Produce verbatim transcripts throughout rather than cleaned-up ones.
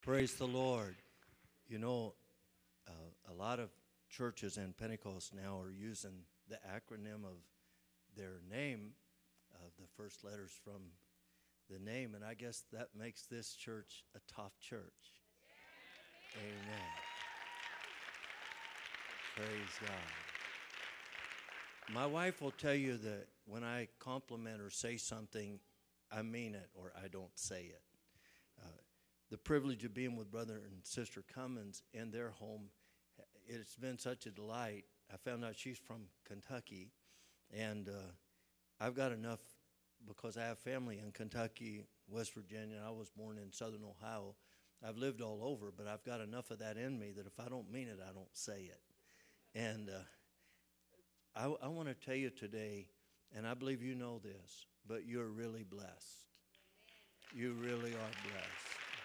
Praise the Lord. You know, uh, a lot of churches in Pentecost now are using the acronym of their name, of the first letters from the name, and I guess that makes this church a top church. Amen. Praise God. My wife will tell you that when I compliment or say something, I mean it or I don't say it. Uh, the privilege of being with Brother and Sister Cummins in their home, it's been such a delight. I found out she's from Kentucky, and uh, I've got enough because I have family in Kentucky, West Virginia. I was born in Southern Ohio. I've lived all over, but I've got enough of that in me that if I don't mean it, I don't say it. And uh, I, I want to tell you today, and I believe you know this, but you're really blessed. You really are blessed.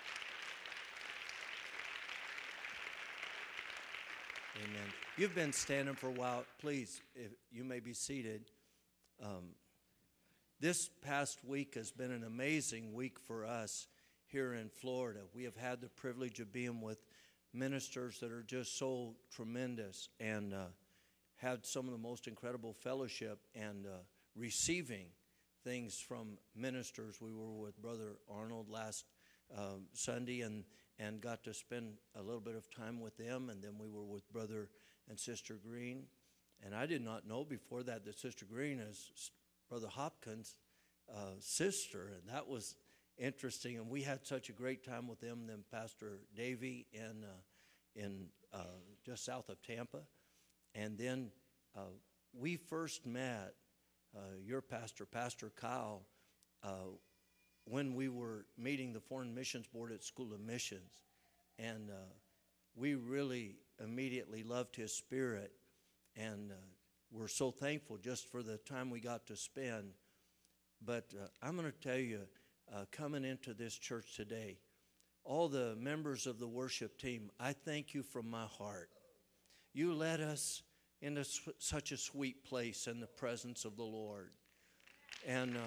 Amen. You've been standing for a while. Please, if you may be seated. Um, this past week has been an amazing week for us here in Florida. We have had the privilege of being with ministers that are just so tremendous and uh, had some of the most incredible fellowship and uh, receiving things from ministers. We were with Brother Arnold last um, Sunday and, and got to spend a little bit of time with them, and then we were with Brother and Sister Green. And I did not know before that that Sister Green is Brother Hopkins' uh, sister, and that was interesting. And we had such a great time with them. Then Pastor Davey in uh, in uh, just south of Tampa, and then uh, we first met uh, your pastor, Pastor Kyle, uh, when we were meeting the Foreign Missions Board at School of Missions, and uh, we really immediately loved his spirit, and uh, we're so thankful just for the time we got to spend. But uh, I'm going to tell you, uh, coming into this church today, all the members of the worship team, I thank you from my heart. You led us into su- such a sweet place in the presence of the Lord. And uh,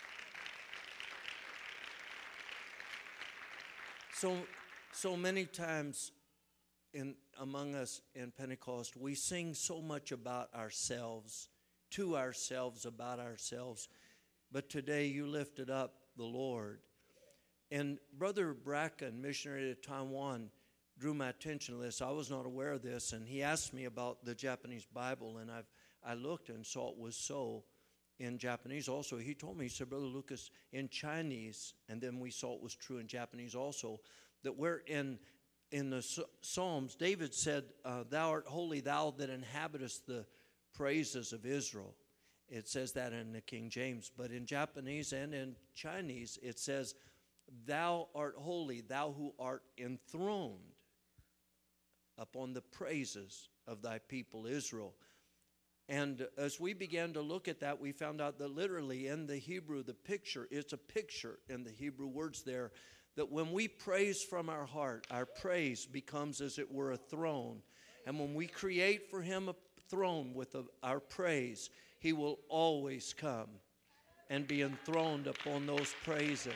so, so many times in among us in Pentecost, we sing so much about ourselves, to ourselves, about ourselves. But today you lifted up the Lord. And Brother Bracken, missionary to Taiwan, drew my attention to this. I was not aware of this, and he asked me about the Japanese Bible, and I've I looked and saw it was so in Japanese also. He told me, he said, Brother Lucas, in Chinese, and then we saw it was true in Japanese also, that we're in in the Psalms, David said, uh, thou art holy, thou that inhabitest the praises of Israel. It says that in the King James. But in Japanese and in Chinese, it says, thou art holy, thou who art enthroned upon the praises of thy people Israel. And as we began to look at that, we found out that literally in the Hebrew, the picture, it's a picture in the Hebrew words there, that when we praise from our heart, our praise becomes as it were a throne. And when we create for him a throne with a, our praise, he will always come and be enthroned upon those praises.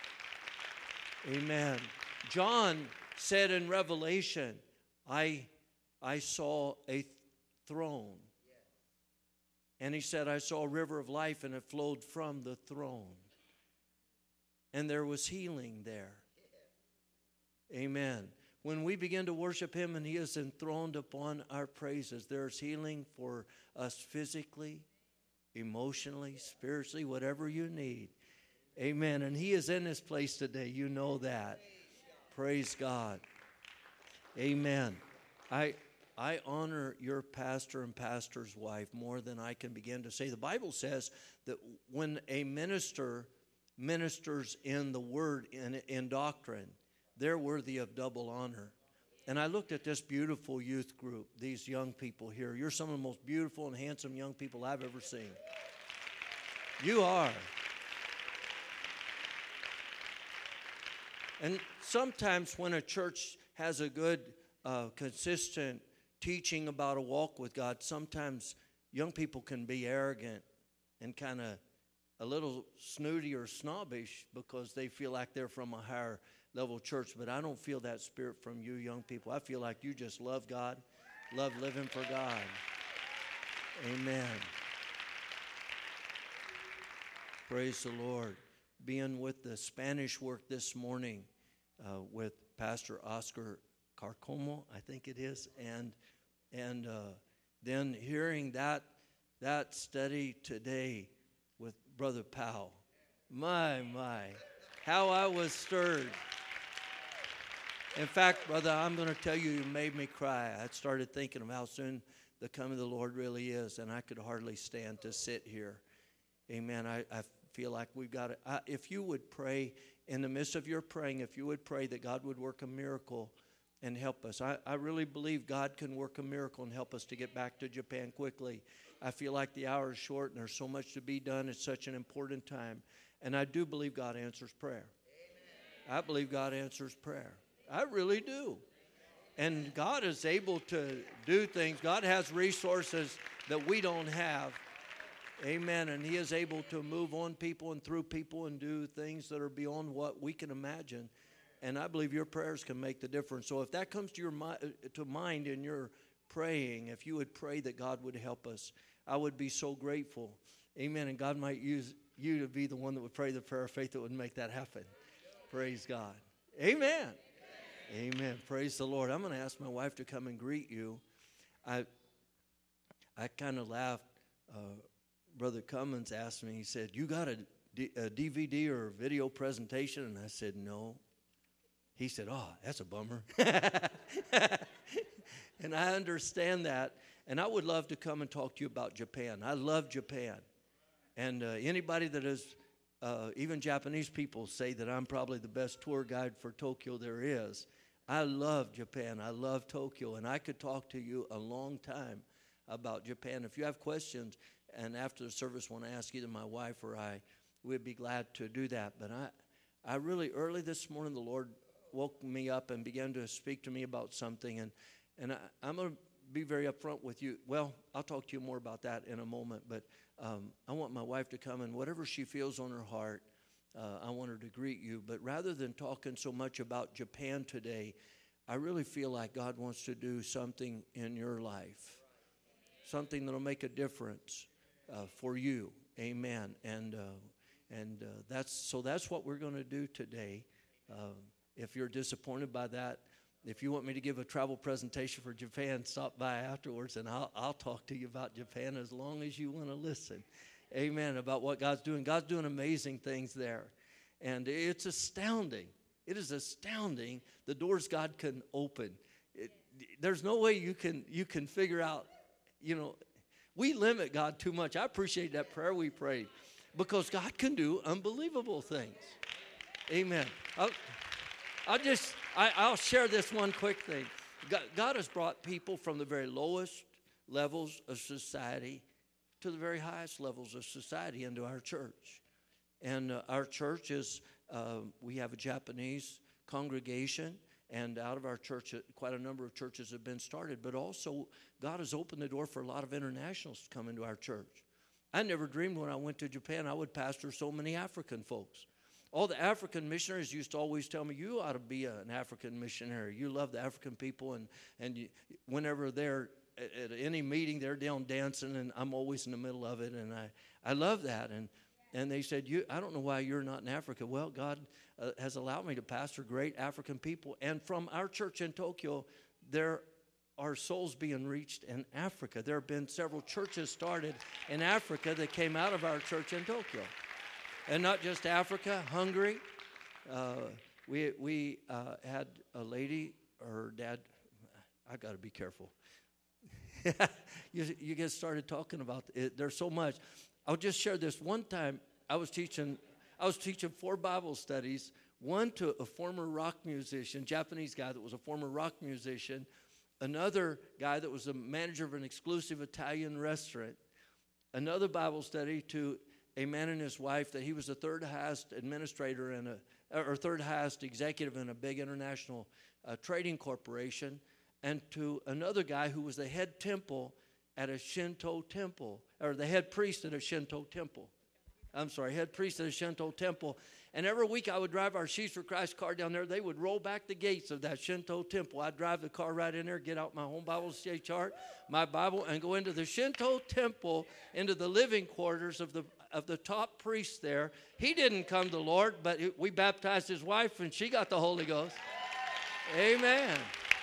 Amen. John said in Revelation, I, I saw a throne. And he said, I saw a river of life, and it flowed from the throne. And there was healing there. Amen. When we begin to worship him and he is enthroned upon our praises, there's healing for us physically, emotionally, spiritually, whatever you need. Amen. And he is in this place today. You know that. Praise God. Amen. I I honor your pastor and pastor's wife more than I can begin to say. The Bible says that when a minister ministers in the word, in, in doctrine, they're worthy of double honor. And I looked at this beautiful youth group, these young people here. You're some of the most beautiful and handsome young people I've ever seen. You are. And sometimes when a church has a good, uh, consistent teaching about a walk with God, sometimes young people can be arrogant and kind of a little snooty or snobbish because they feel like they're from a higher level church, but I don't feel that spirit from you young people. I feel like you just love God, love living for God. Amen. Praise the Lord. Being with the Spanish work this morning uh, with Pastor Oscar Carcomo, I think it is, and and uh, then hearing that that study today with Brother Powell. My, my, how I was stirred. In fact, brother, I'm going to tell you, you made me cry. I started thinking of how soon the coming of the Lord really is, and I could hardly stand to sit here. Amen. I, I feel like we've got to, I, if you would pray, in the midst of your praying, if you would pray that God would work a miracle and help us. I, I really believe God can work a miracle and help us to get back to Japan quickly. I feel like the hour is short and there's so much to be done. It's such an important time. And I do believe God answers prayer. Amen. I believe God answers prayer. I really do. And God is able to do things. God has resources that we don't have. Amen. And He is able to move on people and through people and do things that are beyond what we can imagine. And I believe your prayers can make the difference. So if that comes to your mi- to mind in your praying, if you would pray that God would help us, I would be so grateful. Amen. And God might use you to be the one that would pray the prayer of faith that would make that happen. Praise God. Amen. Amen. Amen. Praise the Lord. I'm going to ask my wife to come and greet you. I I kind of laughed. Uh, Brother Cummins asked me, he said, you got a, D- a D V D or a video presentation? And I said, no. He said, oh, that's a bummer. And I understand that. And I would love to come and talk to you about Japan. I love Japan. And uh, anybody that is, uh, even Japanese people say that I'm probably the best tour guide for Tokyo there is. I love Japan. I love Tokyo. And I could talk to you a long time about Japan. If you have questions, and after the service want to ask either my wife or I, we'd be glad to do that. But I, I really, early this morning, the Lord woke me up and began to speak to me about something. And, and I, I'm going to be very upfront with you. Well, I'll talk to you more about that in a moment. But um, I want my wife to come, and whatever she feels on her heart, uh, I want her to greet you. But rather than talking so much about Japan today, I really feel like God wants to do something in your life, something that will make a difference uh, for you. Amen. And uh, and uh, that's so that's what we're going to do today. Um, if you're disappointed by that, if you want me to give a travel presentation for Japan, stop by afterwards, and I'll, I'll talk to you about Japan as long as you want to listen. Amen, about what God's doing. God's doing amazing things there. And it's astounding. It is astounding the doors God can open. It, there's no way you can you can figure out, you know, we limit God too much. I appreciate that prayer we prayed because God can do unbelievable things. Amen. I'll, I'll just, I, I'll share this one quick thing. God, God has brought people from the very lowest levels of society to the very highest levels of society into our church. And uh, our church is, uh, we have a Japanese congregation, and out of our church, quite a number of churches have been started. But also, God has opened the door for a lot of internationals to come into our church. I never dreamed when I went to Japan I would pastor so many African folks. All the African missionaries used to always tell me, you ought to be a, an African missionary. You love the African people, and, and you, whenever they're at, at any meeting, they're down dancing, and I'm always in the middle of it, and I, I love that. And and they said, you, I don't know why you're not in Africa. Well, God uh, has allowed me to pastor great African people, and from our church in Tokyo, there are souls being reached in Africa. There have been several churches started in Africa that came out of our church in Tokyo. And not just Africa, Hungary. Uh, we we uh, had a lady, her dad, I got to be careful. you, you get started talking about it. There's so much. I'll just share this. One time I was teaching, I was teaching four Bible studies, one to a former rock musician, Japanese guy that was a former rock musician, another guy that was a manager of an exclusive Italian restaurant, another Bible study to a man and his wife that he was the third highest administrator in a, or third highest executive in a big international uh, trading corporation, and to another guy who was the head temple at a Shinto temple, or the head priest at a Shinto temple. I'm sorry, head priest at a Shinto temple. And every week I would drive our Sheets for Christ car down there. They would roll back the gates of that Shinto temple. I'd drive the car right in there, get out my home Bible study chart, my Bible, and go into the Shinto temple, into the living quarters of the of the top priest there. He didn't come to the Lord, but we baptized his wife, and she got the Holy Ghost. Amen.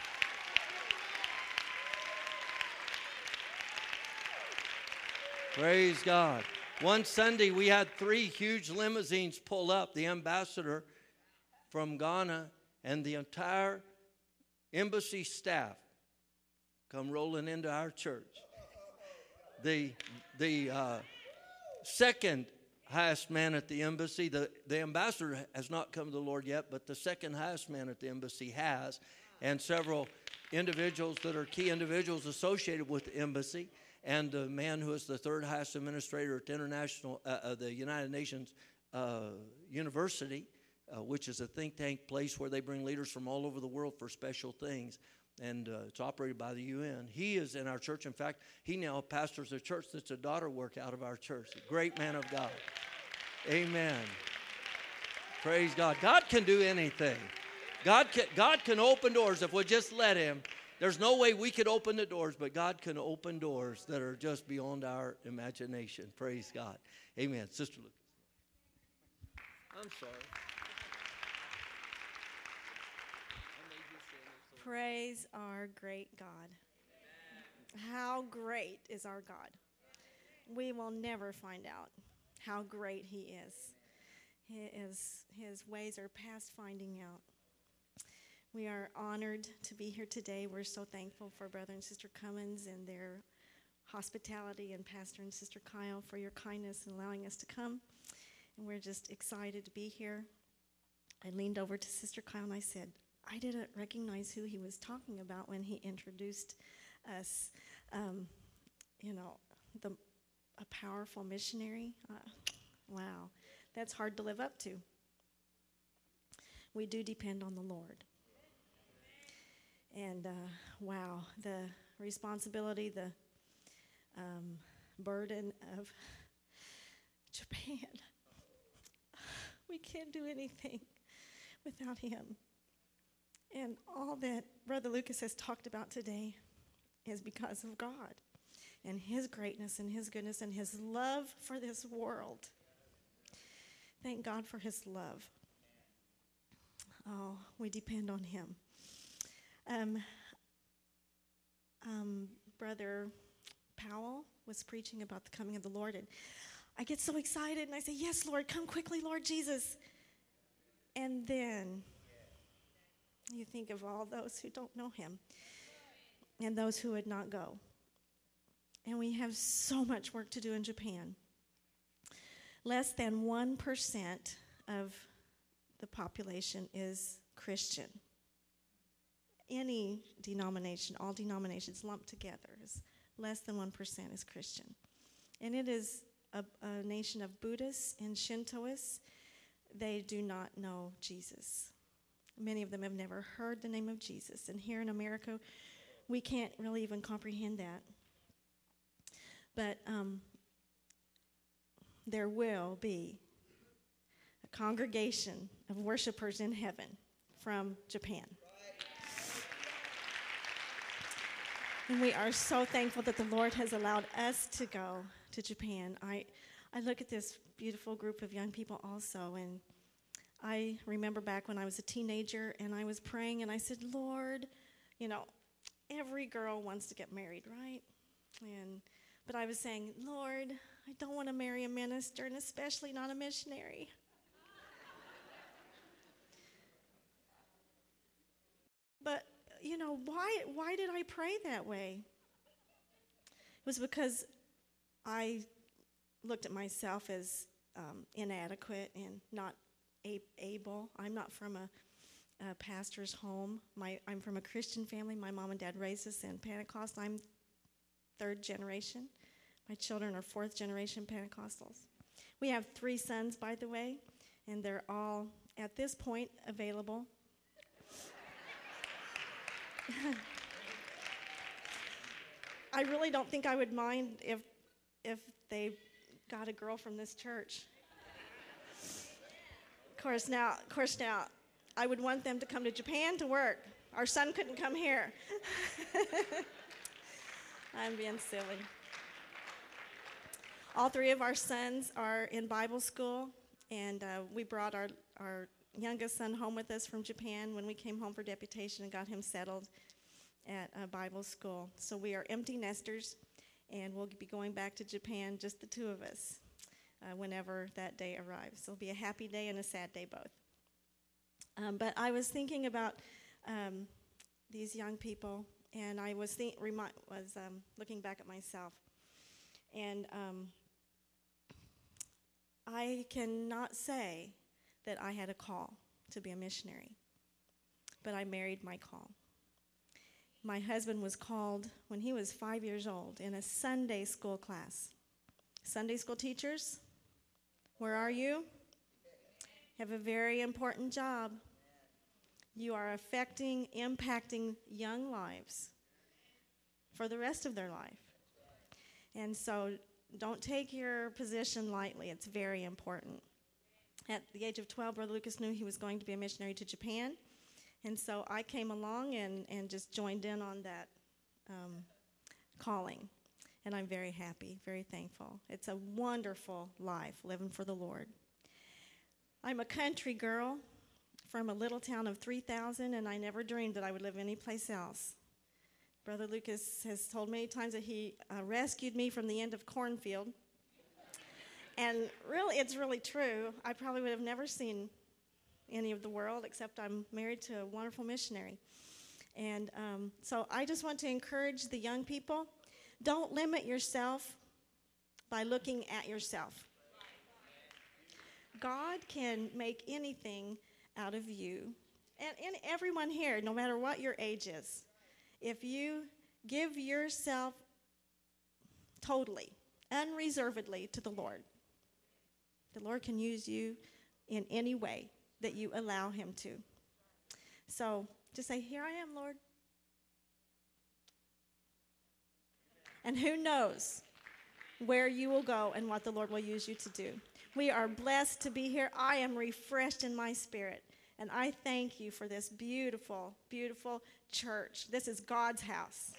Praise God. One Sunday, we had three huge limousines pull up. The ambassador from Ghana and the entire embassy staff come rolling into our church. The, the uh, second highest man at the embassy, the, the ambassador has not come to the Lord yet, but the second highest man at the embassy has, and several individuals that are key individuals associated with the embassy. And the man who is the third highest administrator at the international, uh, uh, the United Nations uh, University, uh, which is a think tank place where they bring leaders from all over the world for special things, and uh, it's operated by the U N. He is in our church. In fact, he now pastors a church that's a daughter work out of our church. A great man of God. Amen. Praise God. God can do anything. God can, God can open doors if we just let him. There's no way we could open the doors, but God can open doors that are just beyond our imagination. Praise God. Amen. Sister Lucas. I'm sorry. Praise our great God. How great is our God. We will never find out how great he is. His, his ways are past finding out. We are honored to be here today. We're so thankful for Brother and Sister Cummins and their hospitality, and Pastor and Sister Kyle for your kindness in allowing us to come. And we're just excited to be here. I leaned over to Sister Kyle and I said, I didn't recognize who he was talking about when he introduced us. Um, you know, the a powerful missionary. Uh, wow, that's hard to live up to. We do depend on the Lord. And uh, wow, the responsibility, the um, burden of Japan. We can't do anything without him. And all that Brother Lucas has talked about today is because of God and his greatness and his goodness and his love for this world. Thank God for his love. Oh, we depend on him. Um, um, Brother Powell was preaching about the coming of the Lord, and I get so excited, and I say, yes, Lord, come quickly, Lord Jesus. And then you think of all those who don't know him and those who would not go. And we have so much work to do in Japan. Less than one percent of the population is Christian. Any denomination, all denominations lumped together, is less than one percent is Christian. And it is a, a nation of Buddhists and Shintoists. They do not know Jesus. Many of them have never heard the name of Jesus. And here in America, we can't really even comprehend that. But um, there will be a congregation of worshipers in heaven from Japan. And we are so thankful that the Lord has allowed us to go to Japan. I, I look at this beautiful group of young people also, and I remember back when I was a teenager, and I was praying, and I said, Lord, you know, every girl wants to get married, right? And but I was saying, Lord, I don't want to marry a minister, and especially not a missionary. But you know, why why did I pray that way? It was because I looked at myself as um, inadequate and not a- able. I'm not from a, a pastor's home. My I'm from a Christian family. My mom and dad raised us in Pentecost. I'm third generation. My children are fourth generation Pentecostals. We have three sons, by the way, and they're all, at this point, available. I really don't think I would mind if if they got a girl from this church. Of course, now, of course, now, I would want them to come to Japan to work. Our son couldn't come here. I'm being silly. All three of our sons are in Bible school, and uh, we brought our, our youngest son home with us from Japan when we came home for deputation and got him settled at a Bible school. So we are empty nesters, and we'll be going back to Japan, just the two of us, uh, whenever that day arrives. So it'll be a happy day and a sad day both. Um, but I was thinking about um, these young people, and I was think, remi- was um, looking back at myself, and um, I cannot say that I had a call to be a missionary, but I married my call. My husband was called when he was five years old in a Sunday school class. Sunday school teachers, where are you? Have a very important job. You are affecting, impacting young lives for the rest of their life. And so don't take your position lightly. It's very important. At the age of twelve, Brother Lucas knew he was going to be a missionary to Japan. And so I came along and, and just joined in on that um, calling. And I'm very happy, very thankful. It's a wonderful life living for the Lord. I'm a country girl from a little town of three thousand, and I never dreamed that I would live anyplace else. Brother Lucas has told many times that he uh, rescued me from the end of cornfield. And really, it's really true. I probably would have never seen any of the world, except I'm married to a wonderful missionary. And um, so I just want to encourage the young people, don't limit yourself by looking at yourself. God can make anything out of you, and, and everyone here, no matter what your age is. If you give yourself totally, unreservedly to the Lord, the Lord can use you in any way that you allow him to. So just say, here I am, Lord. And who knows where you will go and what the Lord will use you to do. We are blessed to be here. I am refreshed in my spirit. And I thank you for this beautiful, beautiful church. This is God's house.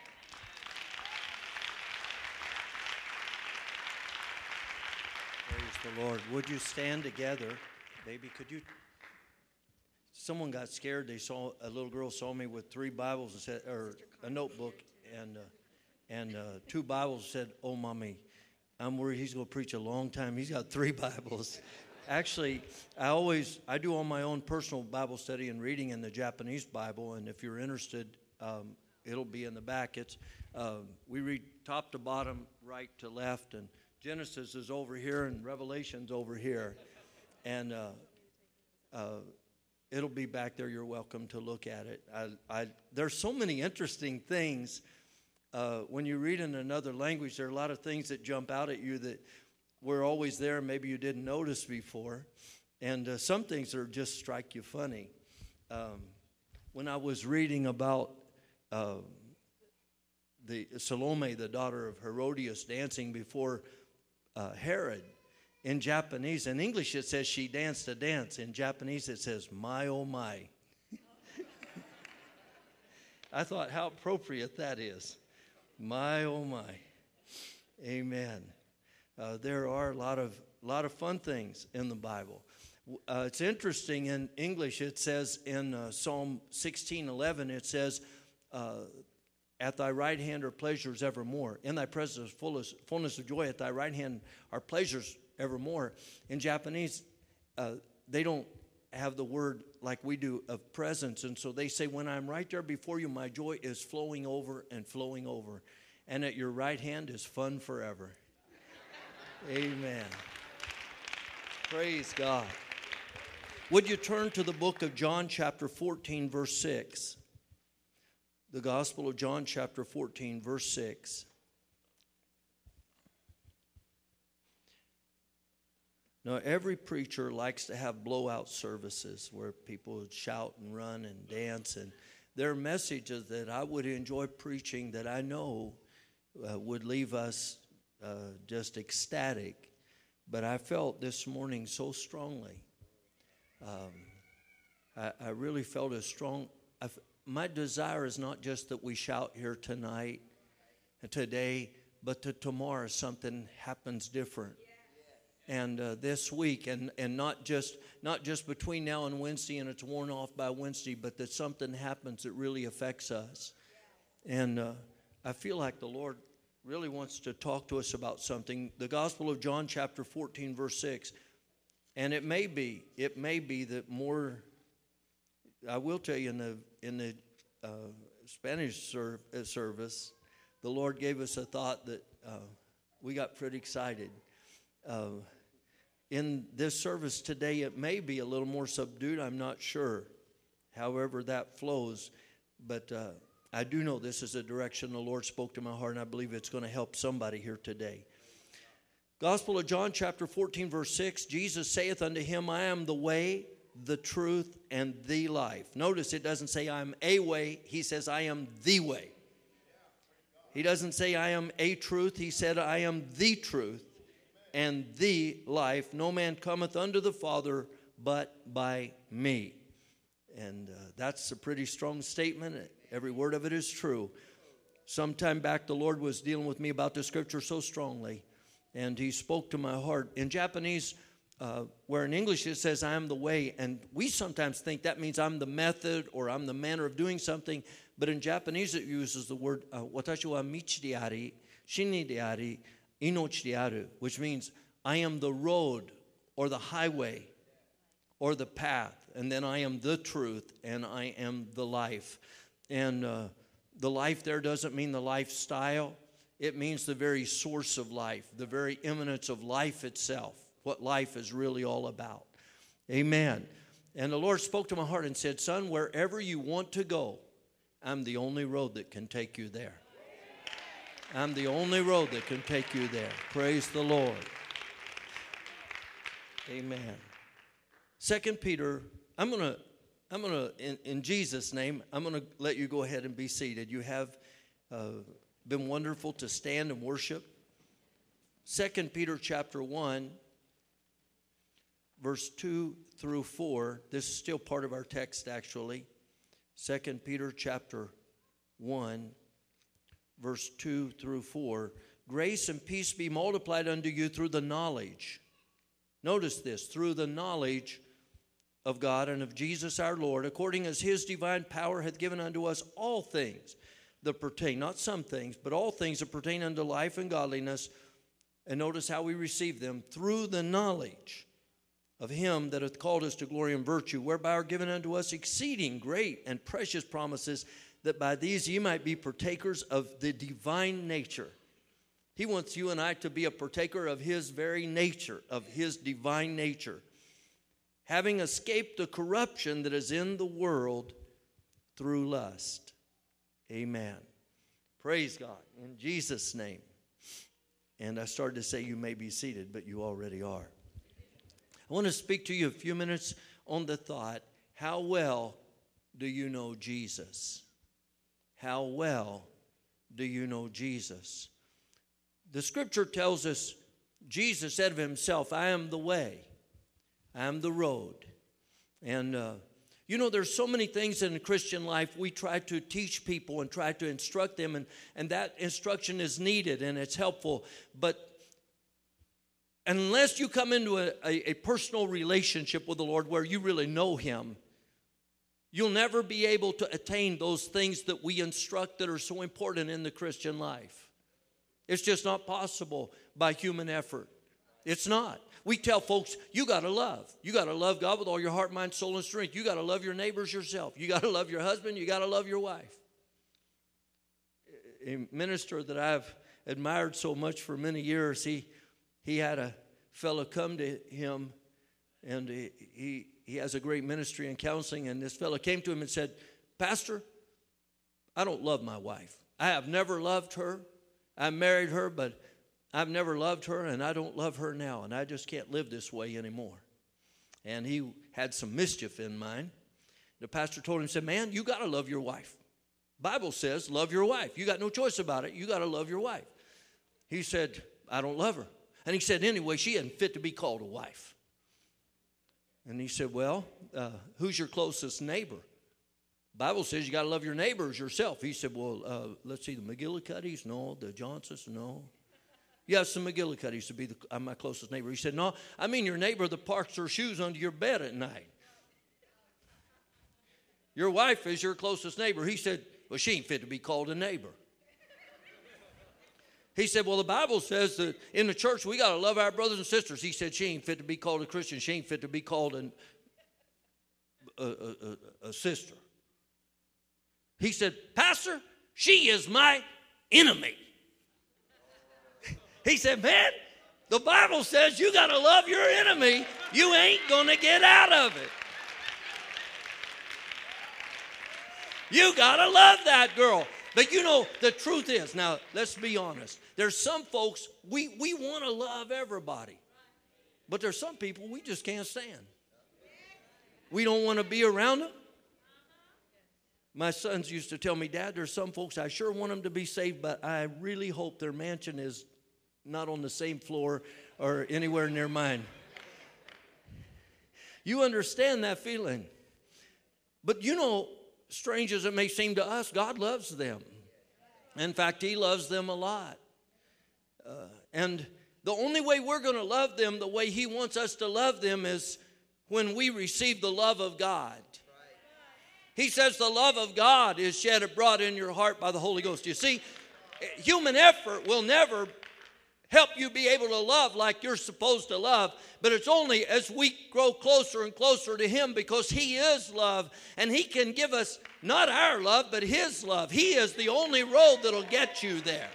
Praise the Lord. Would you stand together? Baby, could you? Someone got scared. They saw a little girl saw me with three Bibles and said, or a notebook and uh, and uh, two Bibles. Said, "Oh, mommy, I'm worried he's going to preach a long time. He's got three Bibles." Actually, I always I do all my own personal Bible study and reading in the Japanese Bible. And if you're interested, um, it'll be in the back. It's uh, we read top to bottom, right to left, and Genesis is over here and Revelation's over here. And uh, uh, it'll be back there. You're welcome to look at it. I, I, there's so many interesting things. Uh, when you read in another language, there are a lot of things that jump out at you that were always there and maybe you didn't notice before. And uh, some things are just strike you funny. Um, when I was reading about uh, the Salome, the daughter of Herodias, dancing before uh, Herod, in Japanese, in English it says she danced a dance. In Japanese it says, my oh my. I thought how appropriate that is. My oh my. Amen. Uh, there are a lot of lot of fun things in the Bible. Uh, it's interesting in English. It says in uh, Psalm sixteen eleven, it says, uh, "At thy right hand are pleasures evermore. In thy presence is fullness, fullness of joy. At thy right hand are pleasures evermore." In Japanese, uh, they don't have the word like we do of presence, and so they say, "When I'm right there before you, my joy is flowing over and flowing over, and at your right hand is fun forever." Amen. Praise God. Would you turn to the book of John chapter fourteen, verse six? The Gospel of John chapter fourteen, verse six. Now, every preacher likes to have blowout services where people would shout and run and dance. And there are messages that I would enjoy preaching that I know uh, would leave us uh, just ecstatic. But I felt this morning so strongly Um, I, I really felt a strong, I, my desire is not just that we shout here tonight, today, but that tomorrow something happens different. And uh, this week, and, and not just not just between now and Wednesday and it's worn off by Wednesday, but that something happens that really affects us. And uh, I feel like the Lord really wants to talk to us about something. The Gospel of John, chapter fourteen, verse six. And it may be, it may be that more, I will tell you, in the, in the uh, Spanish ser- service, the Lord gave us a thought that uh, we got pretty excited. Uh, in this service today, it may be a little more subdued. I'm not sure. However that flows. But uh, I do know this is a direction the Lord spoke to my heart, and I believe it's going to help somebody here today. Gospel of John, chapter fourteen, verse six. Jesus saith unto him, I am the way, the truth, and the life. Notice it doesn't say I am a way. He says I am the way. He doesn't say I am a truth. He said I am the truth and the life. No man cometh unto the Father but by me. And uh, that's a pretty strong statement. Every word of it is true. Sometime back, the Lord was dealing with me about the scripture so strongly, and he spoke to my heart. In Japanese, uh, where in English it says, I am the way, and we sometimes think that means I'm the method or I'm the manner of doing something, but in Japanese it uses the word, watashi wa michi de ari, shinni de ari, inochi de aru, which means I am the road or the highway or the path, and then I am the truth and I am the life. And uh, the life there doesn't mean the lifestyle. It means the very source of life, the very immanence of life itself, what life is really all about. Amen. And the Lord spoke to my heart and said, son, wherever you want to go, I'm the only road that can take you there. I'm the only road that can take you there. Praise the Lord. Amen. Second Peter, I'm going to, I'm going to, in, in Jesus' name, I'm going to let you go ahead and be seated. You have uh, been wonderful to stand and worship. Second Peter chapter one, verse two through four. This is still part of our text, actually. Second Peter chapter one, verse two through four. Grace and peace be multiplied unto you through the knowledge. Notice this, through the knowledge of God and of Jesus our Lord, according as his divine power hath given unto us all things that pertain, not some things, but all things that pertain unto life and godliness. And notice how we receive them, through the knowledge of him that hath called us to glory and virtue, whereby are given unto us exceeding great and precious promises, that by these ye might be partakers of the divine nature. He wants you and I to be a partaker of his very nature, of his divine nature, having escaped the corruption that is in the world through lust. Amen. Praise God. In Jesus' name. And I started to say you may be seated, but you already are. I want to speak to you a few minutes on the thought, how well do you know Jesus? How well do you know Jesus? The scripture tells us, Jesus said of himself, I am the way, I am the road. And, uh, you know, there's so many things in the Christian life we try to teach people and try to instruct them, and, and that instruction is needed and it's helpful. But unless you come into a, a, a personal relationship with the Lord where you really know him, you'll never be able to attain those things that we instruct that are so important in the Christian life. It's just not possible by human effort. It's not. We tell folks, you got to love. You got to love God with all your heart, mind, soul, and strength. You got to love your neighbors yourself. You got to love your husband. You got to love your wife. A minister that I've admired so much for many years, he he had a fellow come to him, and he, he, he has a great ministry in counseling, and this fellow came to him and said, Pastor, I don't love my wife. I have never loved her. I married her, but I've never loved her, and I don't love her now, and I just can't live this way anymore. And he had some mischief in mind. The pastor told him, said, man, you got to love your wife. Bible says love your wife. You got no choice about it. You got to love your wife. He said, I don't love her. And he said, anyway, she isn't fit to be called a wife. And he said, well, uh, who's your closest neighbor? Bible says you got to love your neighbors yourself. He said, well, uh, let's see, the McGillicuddies? No. The Johnsons? No. Yes, the McGillicuddies would be the, uh, my closest neighbor. He said, no, I mean your neighbor that parks her shoes under your bed at night. Your wife is your closest neighbor. He said, well, she ain't fit to be called a neighbor. He said, well, the Bible says that in the church we got to love our brothers and sisters. He said, she ain't fit to be called a Christian. She ain't fit to be called an, a, a, a, a sister. He said, Pastor, she is my enemy. He said, man, the Bible says you got to love your enemy. You ain't going to get out of it. You got to love that girl. But you know, the truth is, now let's be honest. There's some folks, we, we want to love everybody. But there's some people we just can't stand. We don't want to be around them. My sons used to tell me, Dad, there's some folks I sure want them to be saved, but I really hope their mansion is not on the same floor or anywhere near mine. You understand that feeling. But you know, strange as it may seem to us, God loves them. In fact, He loves them a lot. Uh, and the only way we're going to love them the way He wants us to love them is when we receive the love of God. He says the love of God is shed abroad in your heart by the Holy Ghost. You see, human effort will never help you be able to love like you're supposed to love. But it's only as we grow closer and closer to Him, because He is love. And He can give us not our love, but His love. He is the only road that'll get you there.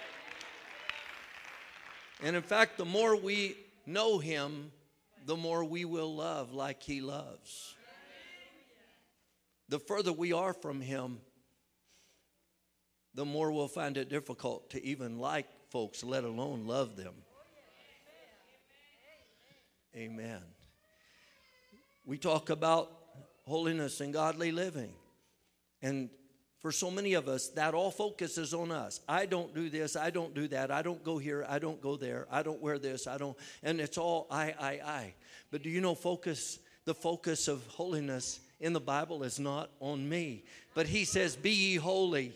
And in fact, the more we know Him, the more we will love like He loves. The further we are from Him, the more we'll find it difficult to even like folks, let alone love them. Amen. We talk about holiness and godly living. And for so many of us, that all focuses on us. I don't do this, I don't do that, I don't go here, I don't go there, I don't wear this, I don't, and it's all I, I, I. But do you know focus, the focus of holiness in the Bible is not on me. But He says, be ye holy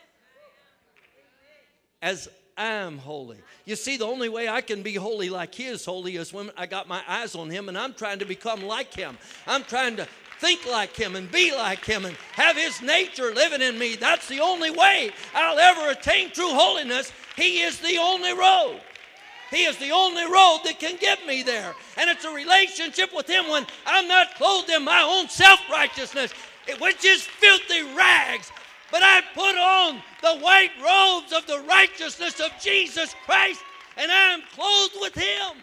as I am holy. You see, the only way I can be holy like He is holy is when I got my eyes on Him and I'm trying to become like Him. I'm trying to think like Him and be like Him and have His nature living in me. That's the only way I'll ever attain true holiness. He is the only road. He is the only road that can get me there. And it's a relationship with Him when I'm not clothed in my own self-righteousness, which is filthy rags. But I put on the white robes of the righteousness of Jesus Christ, and I am clothed with Him.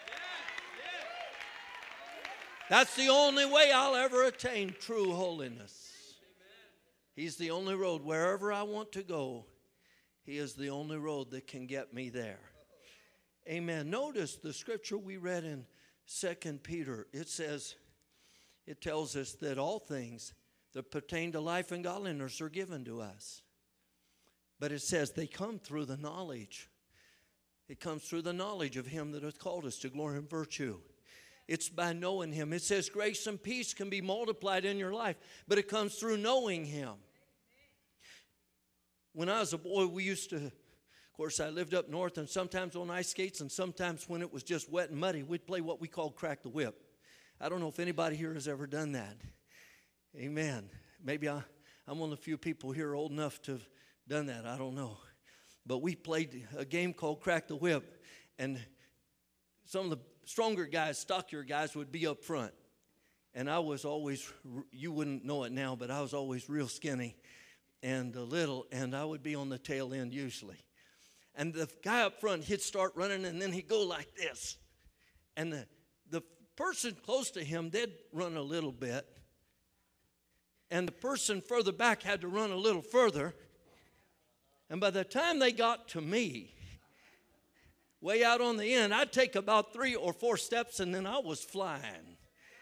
That's the only way I'll ever attain true holiness. He's the only road. Wherever I want to go, He is the only road that can get me there. Amen. Notice the scripture we read in Second Peter. It says, it tells us that all things that pertain to life and godliness are given to us. But it says they come through the knowledge. It comes through the knowledge of Him that hath called us to glory and virtue. It's by knowing Him. It says grace and peace can be multiplied in your life, but it comes through knowing Him. When I was a boy, we used to, of course, I lived up north, and sometimes on ice skates, and sometimes when it was just wet and muddy, we'd play what we called crack the whip. I don't know if anybody here has ever done that. Amen. Maybe I, I'm one of the few people here old enough to have done that. I don't know. But we played a game called Crack the Whip, and some of the stronger guys, stockier guys, would be up front. And I was always, you wouldn't know it now, but I was always real skinny and a little, and I would be on the tail end usually. And the guy up front, he'd start running, and then he'd go like this. And the, the person close to him, they'd run a little bit. And the person further back had to run a little further. And by the time they got to me, way out on the end, I'd take about three or four steps, and then I was flying.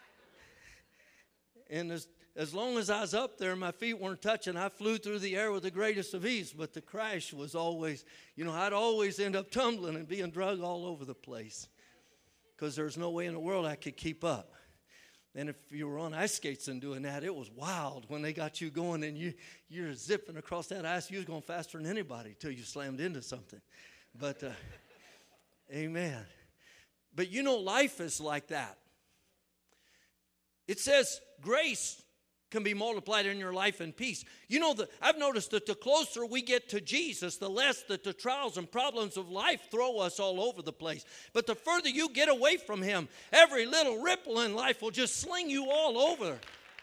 And as, as long as I was up there, my feet weren't touching, I flew through the air with the greatest of ease. But the crash was always, you know, I'd always end up tumbling and being drug all over the place because there's no way in the world I could keep up. And if you were on ice skates and doing that, it was wild when they got you going and you, you're zipping across that ice. You was going faster than anybody till you slammed into something. But, uh, amen. But you know, life is like that. It says grace can be multiplied in your life in peace. You know, the, I've noticed that the closer we get to Jesus, the less that the trials and problems of life throw us all over the place. But the further you get away from Him, every little ripple in life will just sling you all over.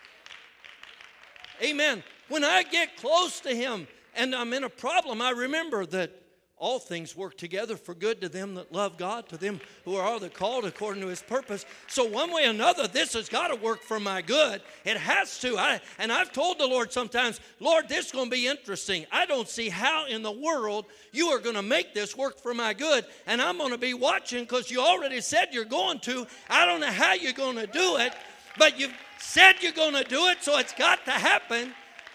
Amen. When I get close to Him and I'm in a problem, I remember that all things work together for good to them that love God, to them who are the called according to His purpose. So one way or another, this has got to work for my good. It has to. I, and I've told the Lord sometimes, Lord, this is going to be interesting. I don't see how in the world you are going to make this work for my good. And I'm going to be watching because you already said you're going to. I don't know how you're going to do it, but you've said you're going to do it, so it's got to happen.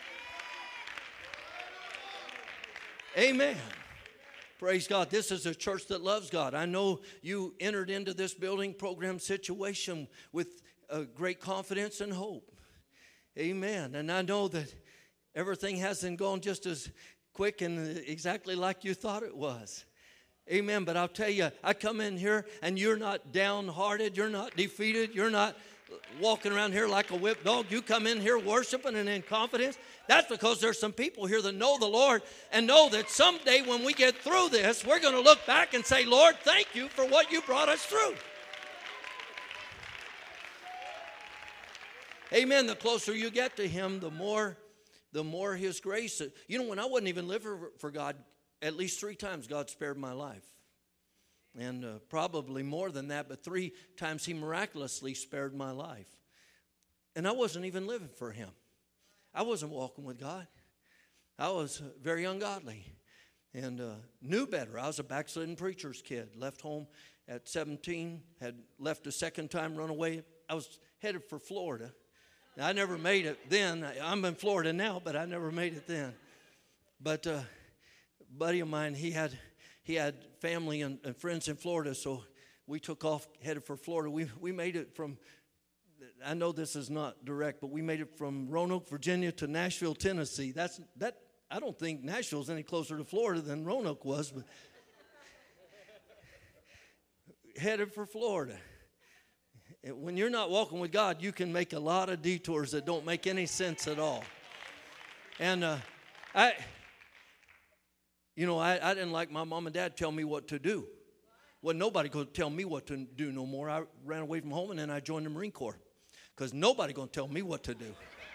Amen. Praise God. This is a church that loves God. I know you entered into this building program situation with uh, great confidence and hope. Amen. And I know that everything hasn't gone just as quick and exactly like you thought it was. Amen. But I'll tell you, I come in here and you're not downhearted. You're not defeated. You're not walking around here like a whipped dog. You come in here worshiping and in confidence. That's because there's some people here that know the Lord and know that someday when we get through this, we're going to look back and say, Lord, thank you for what you brought us through. Amen. The closer you get to Him, the more, the more His grace. You know, when I wasn't even living for God, at least three times God spared my life. And uh, probably more than that, but three times He miraculously spared my life. And I wasn't even living for Him. I wasn't walking with God. I was very ungodly and uh, knew better. I was a backslidden preacher's kid. Left home at seventeen, had left a second time, run away. I was headed for Florida. Now, I never made it then. I'm in Florida now, but I never made it then. But uh, a buddy of mine, he had he had family and, and friends in Florida, so we took off, headed for Florida. We we made it from, I know this is not direct, but we made it from Roanoke, Virginia to Nashville, Tennessee. That's that. I don't think Nashville's any closer to Florida than Roanoke was, but headed for Florida. When you're not walking with God, you can make a lot of detours that don't make any sense at all. And uh, I, you know, I, I didn't like my mom and dad tell me what to do. Well, nobody could tell me what to do no more. I ran away from home and then I joined the Marine Corps because nobody going to tell me what to do.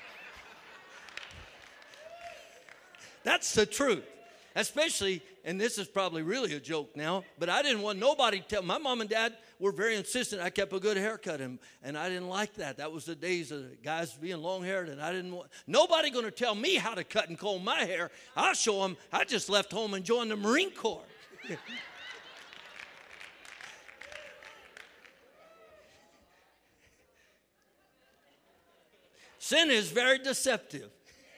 That's the truth. Especially, and this is probably really a joke now, but I didn't want nobody to tell. My mom and dad were very insistent I kept a good haircut, and, and I didn't like that. That was the days of guys being long-haired, and I didn't want nobody going to tell me how to cut and comb my hair. I'll show them. I just left home and joined the Marine Corps. Sin is very deceptive.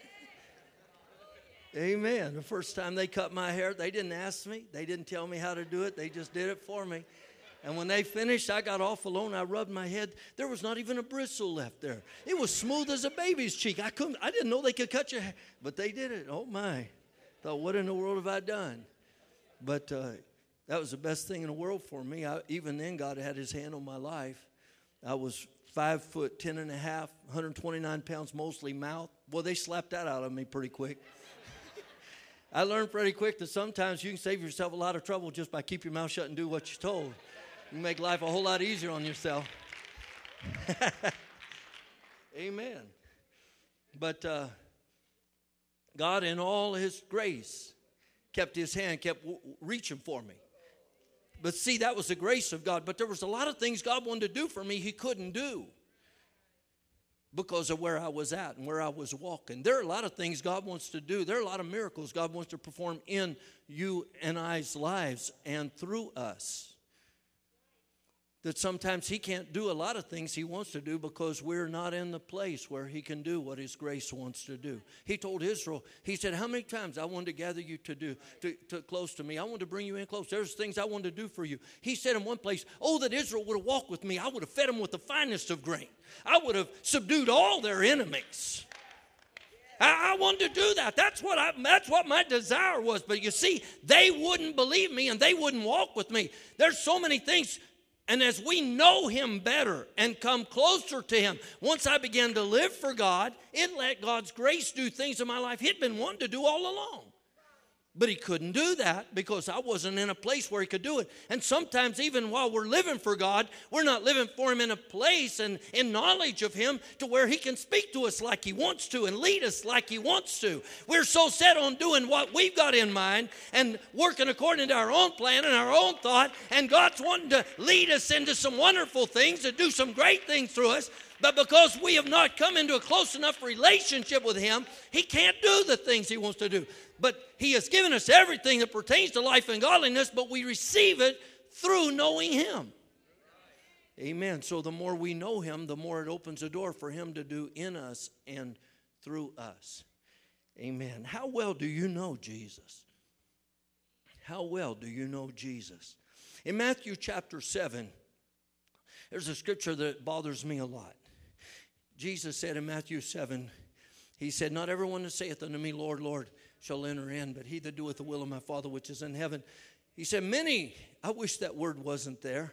Amen. The first time they cut my hair, they didn't ask me. They didn't tell me how to do it. They just did it for me. And when they finished, I got off alone. I rubbed my head. There was not even a bristle left there. It was smooth as a baby's cheek. I couldn't. I didn't know they could cut your hair, but they did it. Oh my! Thought, what in the world have I done? But uh, that was the best thing in the world for me. I, even then, God had His hand on my life. I was five foot ten and a half, one hundred twenty-nine pounds, mostly mouth. Well, they slapped that out of me pretty quick. I learned pretty quick that sometimes you can save yourself a lot of trouble just by keep your mouth shut and do what you're told. You make life a whole lot easier on yourself. Amen. But uh, God, in all His grace, kept His hand, kept w- reaching for me. But see, that was the grace of God. But there was a lot of things God wanted to do for me He couldn't do because of where I was at and where I was walking. There are a lot of things God wants to do. There are a lot of miracles God wants to perform in you and I's lives and through us. that sometimes he can't do a lot of things he wants to do because we're not in the place where he can do what his grace wants to do. He told Israel, he said, how many times I wanted to gather you to do to, to close to me. I wanted to bring you in close. There's things I wanted to do for you. He said in one place, oh, that Israel would have walked with me. I would have fed them with the finest of grain. I would have subdued all their enemies. I, I wanted to do that. That's what I, that's what my desire was. But you see, they wouldn't believe me and they wouldn't walk with me. There's so many things. And as we know him better and come closer to him, once I began to live for God, it let God's grace do things in my life he'd been wanting to do all along. But he couldn't do that because I wasn't in a place where he could do it. And sometimes even while we're living for God, we're not living for him in a place and in knowledge of him to where he can speak to us like he wants to and lead us like he wants to. We're so set on doing what we've got in mind and working according to our own plan and our own thought. And God's wanting to lead us into some wonderful things and do some great things through us. But because we have not come into a close enough relationship with him, he can't do the things he wants to do. But he has given us everything that pertains to life and godliness, but we receive it through knowing him. Amen. So the more we know him, the more it opens the door for him to do in us and through us. Amen. How well do you know Jesus? How well do you know Jesus? In Matthew chapter seven, there's a scripture that bothers me a lot. Jesus said in Matthew seven, he said, not everyone that saith unto me, Lord, Lord, shall enter in, but he that doeth the will of my Father which is in heaven. He said, many, I wish that word wasn't there.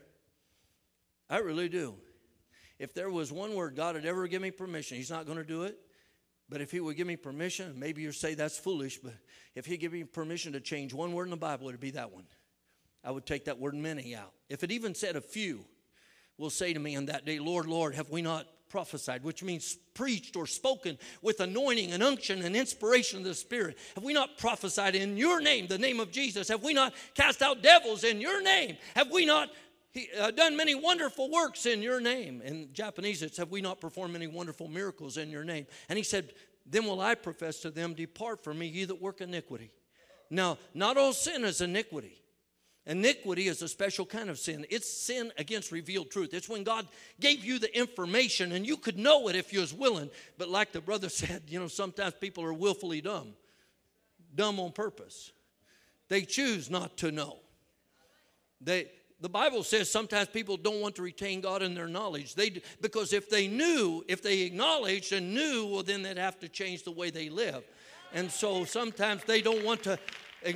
I really do. If there was one word God had ever given me permission, he's not going to do it. But if he would give me permission, maybe you'll say that's foolish, but if he'd give me permission to change one word in the Bible, it would be that one. I would take that word many out. If it even said a few, will say to me in that day, Lord, Lord, have we not prophesied, which means preached or spoken with anointing and unction and inspiration of the Spirit? Have we not prophesied in your name, the name of Jesus? Have we not cast out devils in your name? Have we not uh, done many wonderful works in your name? In Japanese, it's have we not performed many wonderful miracles in your name? And he said, then will I profess to them, depart from me, ye that work iniquity. Now, not all sin is iniquity. Iniquity is a special kind of sin. It's sin against revealed truth. It's when God gave you the information and you could know it if you was willing. But like the brother said, you know, sometimes people are willfully dumb. Dumb on purpose. They choose not to know. They, the Bible says sometimes people don't want to retain God in their knowledge. They, because if they knew, if they acknowledged and knew, well, then they'd have to change the way they live. And so sometimes they don't want to...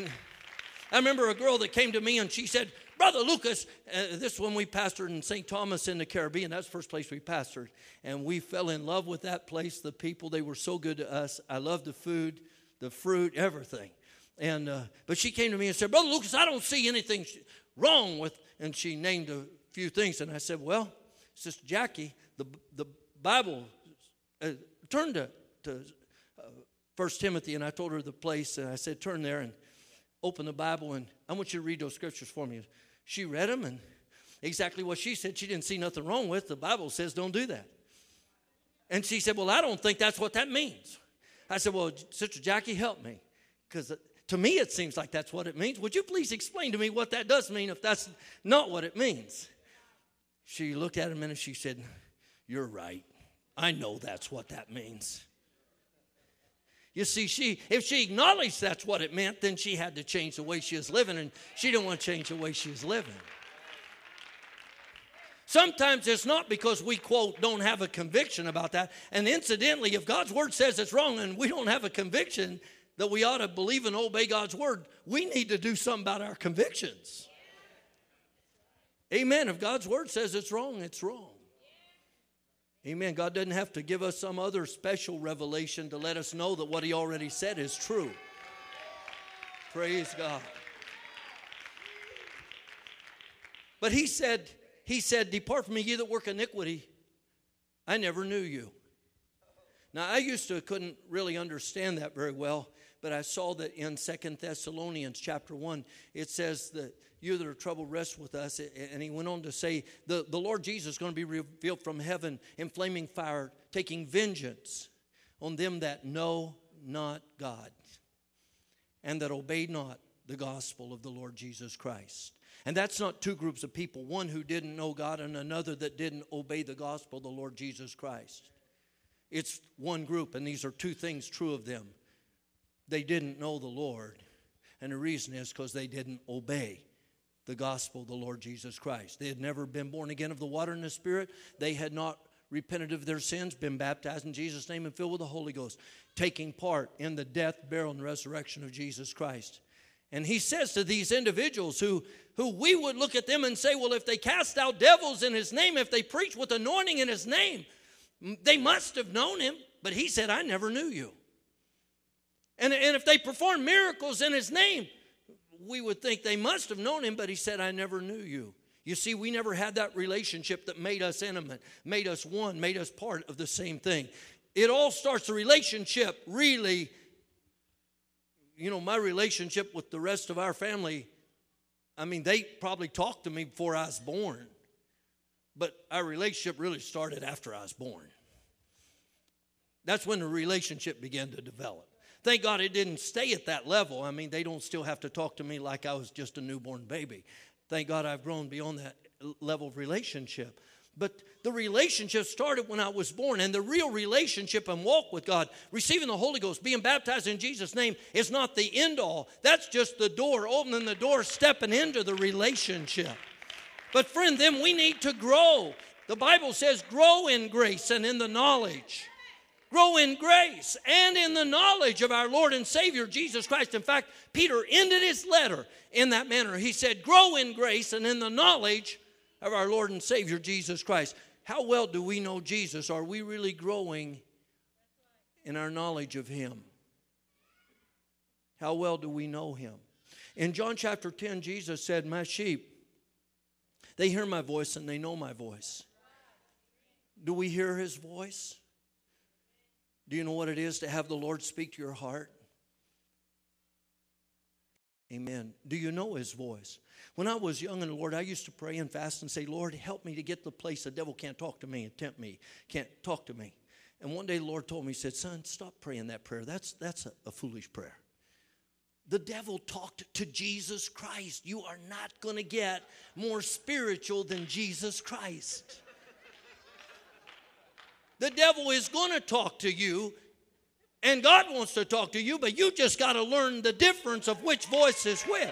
I remember a girl that came to me and she said, Brother Lucas, uh, this is when we pastored in Saint Thomas in the Caribbean. That's the first place we pastored. And we fell in love with that place, the people. They were so good to us. I loved the food, the fruit, everything. And uh, but she came to me and said, Brother Lucas, I don't see anything wrong with, and she named a few things. And I said, well, Sister Jackie, the, the Bible, uh, turn to, to uh, First Timothy, and I told her the place, and I said, turn there and open the Bible, and I want you to read those scriptures for me. She read them, and exactly what she said. She didn't see nothing wrong with. The Bible says don't do that. And she said, well, I don't think that's what that means. I said, well, Sister Jackie, help me. Because to me it seems like that's what it means. Would you please explain to me what that does mean if that's not what it means? She looked at him and she said, you're right. I know that's what that means. You see, she if she acknowledged that's what it meant, then she had to change the way she was living, and she didn't want to change the way she was living. Sometimes it's not because we, quote, don't have a conviction about that. And incidentally, if God's word says it's wrong and we don't have a conviction that we ought to believe and obey God's word, we need to do something about our convictions. Amen. If God's word says it's wrong, it's wrong. Amen. God doesn't have to give us some other special revelation to let us know that what he already said is true. Praise God. But he said, he said, depart from me, ye that work iniquity. I never knew you. Now, I used to couldn't really understand that very well, but I saw that in Second Thessalonians chapter one, it says that you that are troubled rest with us. And he went on to say, the, the Lord Jesus is going to be revealed from heaven in flaming fire, taking vengeance on them that know not God and that obey not the gospel of the Lord Jesus Christ. And that's not two groups of people, one who didn't know God and another that didn't obey the gospel of the Lord Jesus Christ. It's one group, and these are two things true of them. They didn't know the Lord, and the reason is because they didn't obey the gospel of the Lord Jesus Christ. They had never been born again of the water and the Spirit. They had not repented of their sins, been baptized in Jesus' name and filled with the Holy Ghost, taking part in the death, burial, and resurrection of Jesus Christ. And he says to these individuals who, who we would look at them and say, well, if they cast out devils in his name, if they preach with anointing in his name, they must have known him. But he said, I never knew you. And, and if they perform miracles in his name, we would think they must have known him, but he said, I never knew you. You see, we never had that relationship that made us intimate, made us one, made us part of the same thing. It all starts, the relationship really, you know, my relationship with the rest of our family, I mean, they probably talked to me before I was born. But our relationship really started after I was born. That's when the relationship began to develop. Thank God it didn't stay at that level. I mean, they don't still have to talk to me like I was just a newborn baby. Thank God I've grown beyond that level of relationship. But the relationship started when I was born. And the real relationship and walk with God, receiving the Holy Ghost, being baptized in Jesus' name, is not the end all. That's just the door, opening the door, stepping into the relationship. But friend, then we need to grow. The Bible says grow in grace and in the knowledge. Grow in grace and in the knowledge of our Lord and Savior, Jesus Christ. In fact, Peter ended his letter in that manner. He said, grow in grace and in the knowledge of our Lord and Savior, Jesus Christ. How well do we know Jesus? Are we really growing in our knowledge of him? How well do we know him? In John chapter ten, Jesus said, my sheep, they hear my voice and they know my voice. Do we hear his voice? Do you know what it is to have the Lord speak to your heart? Amen. Do you know his voice? When I was young in the Lord, I used to pray and fast and say, Lord, help me to get to the place the devil can't talk to me and tempt me, can't talk to me. And one day the Lord told me, he said, son, stop praying that prayer. That's, that's a, a foolish prayer. The devil talked to Jesus Christ. You are not going to get more spiritual than Jesus Christ. The devil is going to talk to you, and God wants to talk to you, but you just got to learn the difference of which voice is which.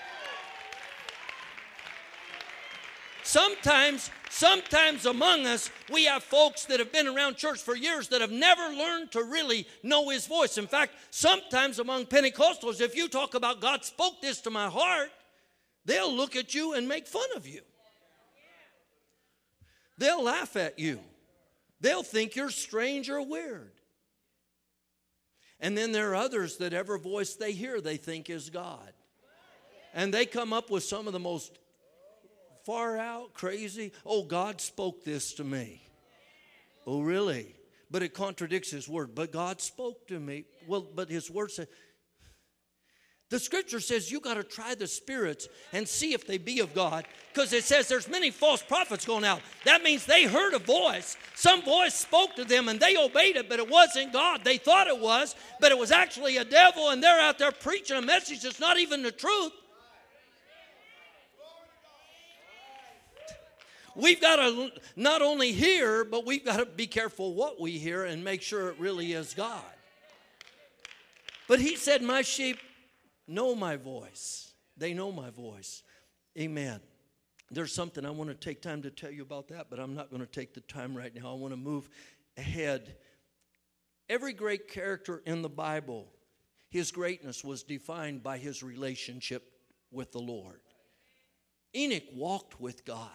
Sometimes, sometimes among us, we have folks that have been around church for years that have never learned to really know his voice. In fact, sometimes among Pentecostals, if you talk about God spoke this to my heart, they'll look at you and make fun of you. They'll laugh at you. They'll think you're strange or weird. And then there are others that every voice they hear they think is God. And they come up with some of the most far out, crazy, oh, God spoke this to me. Oh, really? But it contradicts his word. But God spoke to me. Well, but his word said, the scripture says you got to try the spirits and see if they be of God, because it says there's many false prophets going out. That means they heard a voice. Some voice spoke to them and they obeyed it, but it wasn't God. They thought it was, but it was actually a devil, and they're out there preaching a message that's not even the truth. We've got to not only hear, but we've got to be careful what we hear and make sure it really is God. But he said, my sheep know my voice. They know my voice. Amen. There's something I want to take time to tell you about that, but I'm not going to take the time right now. I want to move ahead. Every great character in the Bible, his greatness was defined by his relationship with the Lord. Enoch walked with God.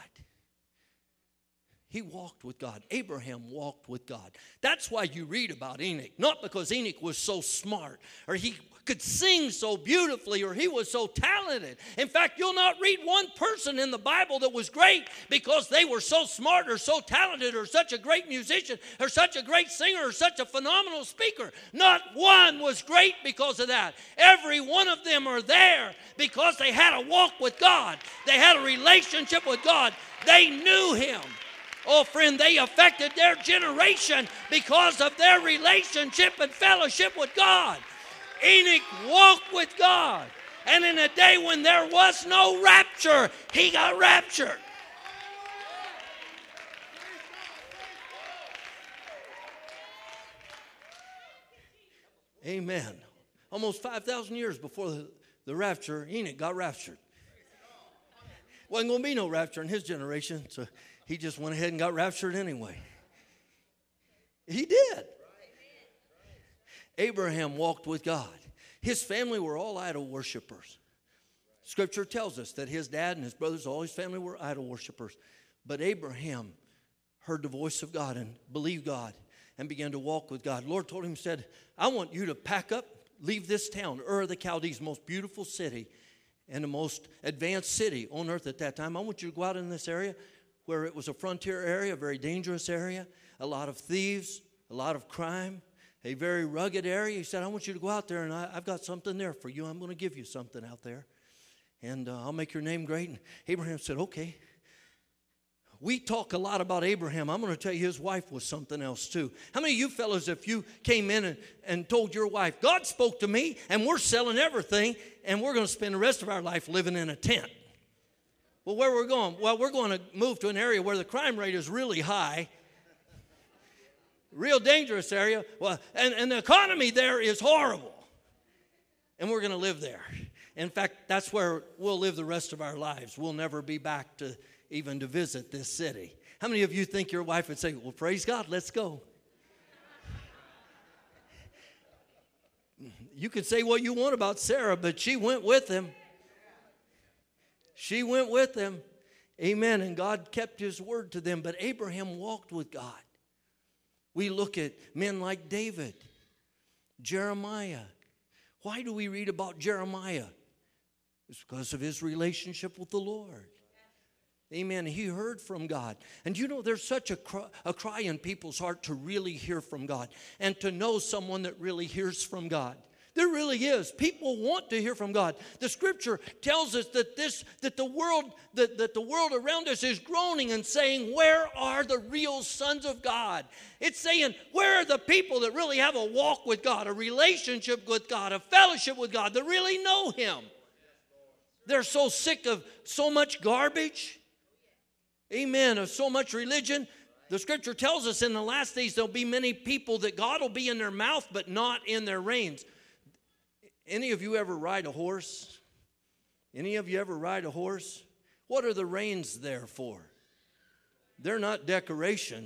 He walked with God. Abraham walked with God. That's why you read about Enoch. Not because Enoch was so smart or he could sing so beautifully or he was so talented. In fact, you'll not read one person in the Bible that was great because they were so smart or so talented or such a great musician or such a great singer or such a phenomenal speaker. Not one was great because of that. Every one of them are there because they had a walk with God. They had a relationship with God. They knew him. Oh, friend, they affected their generation because of their relationship and fellowship with God. Enoch walked with God. And in a day when there was no rapture, he got raptured. Amen. Almost five thousand years before the, the rapture, Enoch got raptured. Wasn't going to be no rapture in his generation, so he just went ahead and got raptured anyway. He did. Abraham walked with God. His family were all idol worshipers. Scripture tells us that his dad and his brothers, all his family were idol worshipers. But Abraham heard the voice of God and believed God and began to walk with God. The Lord told him, said, I want you to pack up, leave this town, Ur of the Chaldees, most beautiful city and the most advanced city on earth at that time. I want you to go out in this area where it was a frontier area, a very dangerous area, a lot of thieves, a lot of crime, a very rugged area. He said, I want you to go out there, and I, I've got something there for you. I'm going to give you something out there, and uh, I'll make your name great. And Abraham said, okay. We talk a lot about Abraham. I'm going to tell you his wife was something else too. How many of you fellows, if you came in and, and told your wife, God spoke to me and we're selling everything and we're going to spend the rest of our life living in a tent? Well, where we're going? Well, we're going to move to an area where the crime rate is really high. Real dangerous area. Well, and, and the economy there is horrible. And we're going to live there. In fact, that's where we'll live the rest of our lives. We'll never be back to even to visit this city. How many of you think your wife would say, well, praise God, let's go? You could say what you want about Sarah, but she went with him. She went with him. Amen. And God kept his word to them. But Abraham walked with God. We look at men like David, Jeremiah. Why do we read about Jeremiah? It's because of his relationship with the Lord. Amen. He heard from God. And you know, there's such a cry, a cry in people's heart to really hear from God and to know someone that really hears from God. There really is. People want to hear from God. The scripture tells us that this, that the world, that, that the world around us is groaning and saying, where are the real sons of God? It's saying, where are the people that really have a walk with God, a relationship with God, a fellowship with God, that really know him? They're so sick of so much garbage. Amen. Of so much religion. The scripture tells us in the last days there'll be many people that God will be in their mouth but not in their reins. Any of you ever ride a horse? Any of you ever ride a horse? What are the reins there for? They're not decoration.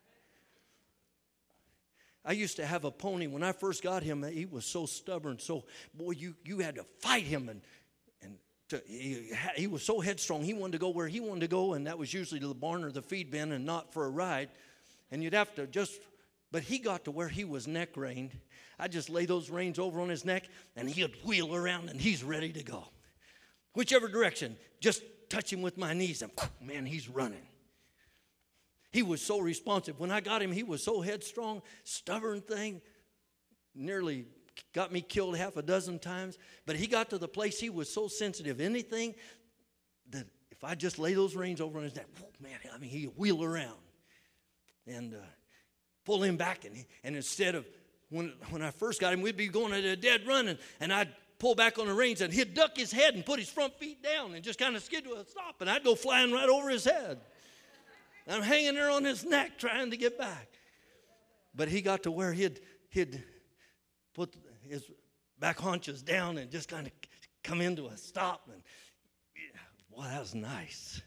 I used to have a pony. When I first got him, he was so stubborn. So, boy, you, you had to fight him. And, and to, he, he was so headstrong. He wanted to go where he wanted to go, and that was usually to the barn or the feed bin and not for a ride. And you'd have to just, but he got to where he was neck reined. I just lay those reins over on his neck, and he'd wheel around, and he's ready to go. Whichever direction, just touch him with my knees, and man, he's running. He was so responsive. When I got him, he was so headstrong, stubborn thing. Nearly got me killed half a dozen times. But he got to the place he was so sensitive. Anything that if I just lay those reins over on his neck, man, I mean, he'd wheel around and uh, pull him back. And, and instead of, when, when I first got him, we'd be going at a dead run, and, and I'd pull back on the reins, and he'd duck his head and put his front feet down and just kind of skid to a stop, and I'd go flying right over his head. I'm hanging there on his neck trying to get back. But he got to where he'd, he'd put his back haunches down and just kind of come into a stop. And yeah, boy, that was nice.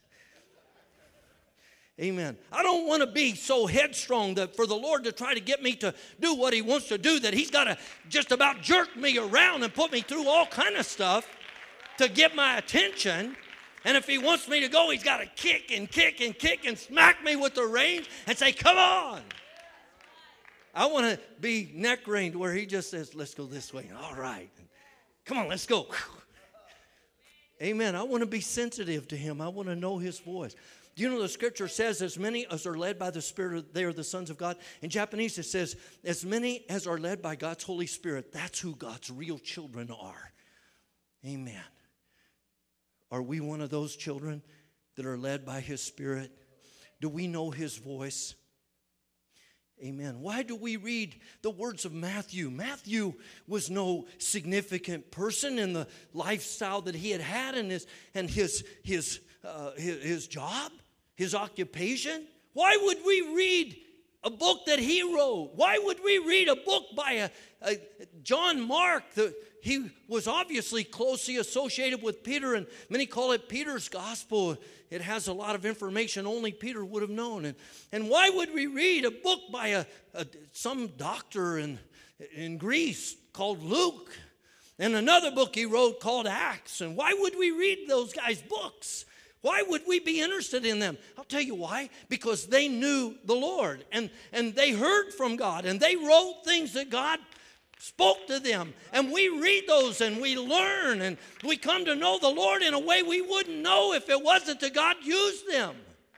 Amen. I don't want to be so headstrong that for the Lord to try to get me to do what he wants to do, that he's got to just about jerk me around and put me through all kind of stuff to get my attention. And if he wants me to go, he's got to kick and kick and kick and smack me with the reins and say, come on. I want to be neck reined where he just says, let's go this way. All right. Come on, let's go. Amen. I want to be sensitive to him. I want to know his voice. Do you know the scripture says, as many as are led by the Spirit, they are the sons of God? In Japanese it says, as many as are led by God's Holy Spirit, that's who God's real children are. Amen. Are we one of those children that are led by his Spirit? Do we know his voice? Amen. Why do we read the words of Matthew? Matthew was no significant person in the lifestyle that he had had and his and his his uh, his, his job, his occupation. Why would we read a book that he wrote? Why would we read a book by a, a John Mark? The, he was obviously closely associated with Peter, and many call it Peter's gospel. It has a lot of information only Peter would have known. And, and why would we read a book by a, a some doctor in, in Greece called Luke, and another book he wrote called Acts? And why would we read those guys' books? Why would we be interested in them? I'll tell you why. Because they knew the Lord, and, and they heard from God, and they wrote things that God spoke to them. And we read those and we learn, and we come to know the Lord in a way we wouldn't know if it wasn't that God used them.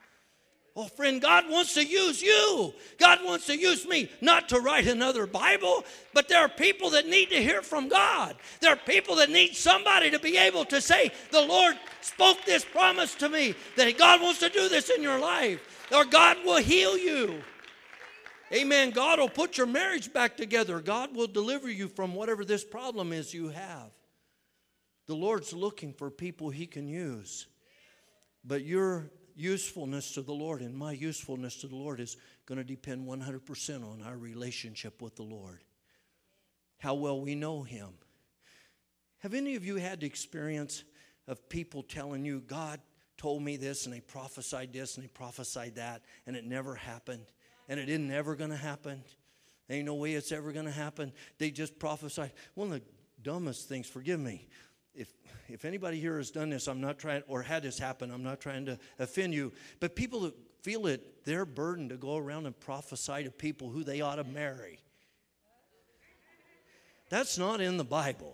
Oh, friend, God wants to use you. God wants to use me, not to write another Bible, but there are people that need to hear from God. There are people that need somebody to be able to say, the Lord spoke this promise to me, that God wants to do this in your life, or God will heal you. Amen. God will put your marriage back together. God will deliver you from whatever this problem is you have. The Lord's looking for people he can use. But your usefulness to the Lord and my usefulness to the Lord is going to depend one hundred percent on our relationship with the Lord. How well we know him. Have any of you had the experience of people telling you, God told me this, and they prophesied this, and they prophesied that, and it never happened, and it isn't ever going to happen? There ain't no way it's ever going to happen. They just prophesied. One of the dumbest things, forgive me, If if anybody here has done this, I'm not trying, or had this happen, I'm not trying to offend you. But people that feel it their burden to go around and prophesy to people who they ought to marry. That's not in the Bible.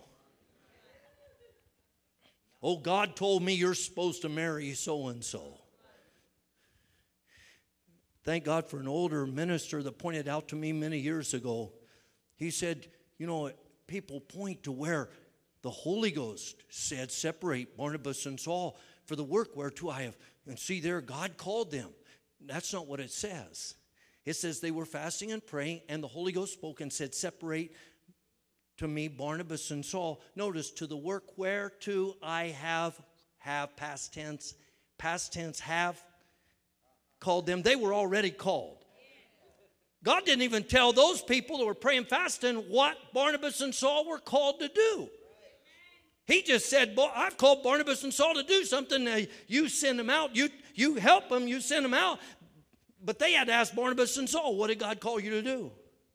Oh, God told me you're supposed to marry so-and-so. Thank God for an older minister that pointed out to me many years ago. He said, you know, people point to where the Holy Ghost said, separate Barnabas and Saul for the work whereto I have. And see there, God called them. That's not what it says. It says they were fasting and praying, and the Holy Ghost spoke and said, separate to me Barnabas and Saul. Notice, to the work whereto I have, have, past tense, past tense, have called them. They were already called. God didn't even tell those people that were praying fasting what Barnabas and Saul were called to do. He just said, I've called Barnabas and Saul to do something. Uh, you send them out. You, you help them. You send them out. But they had to ask Barnabas and Saul, what did God call you to do?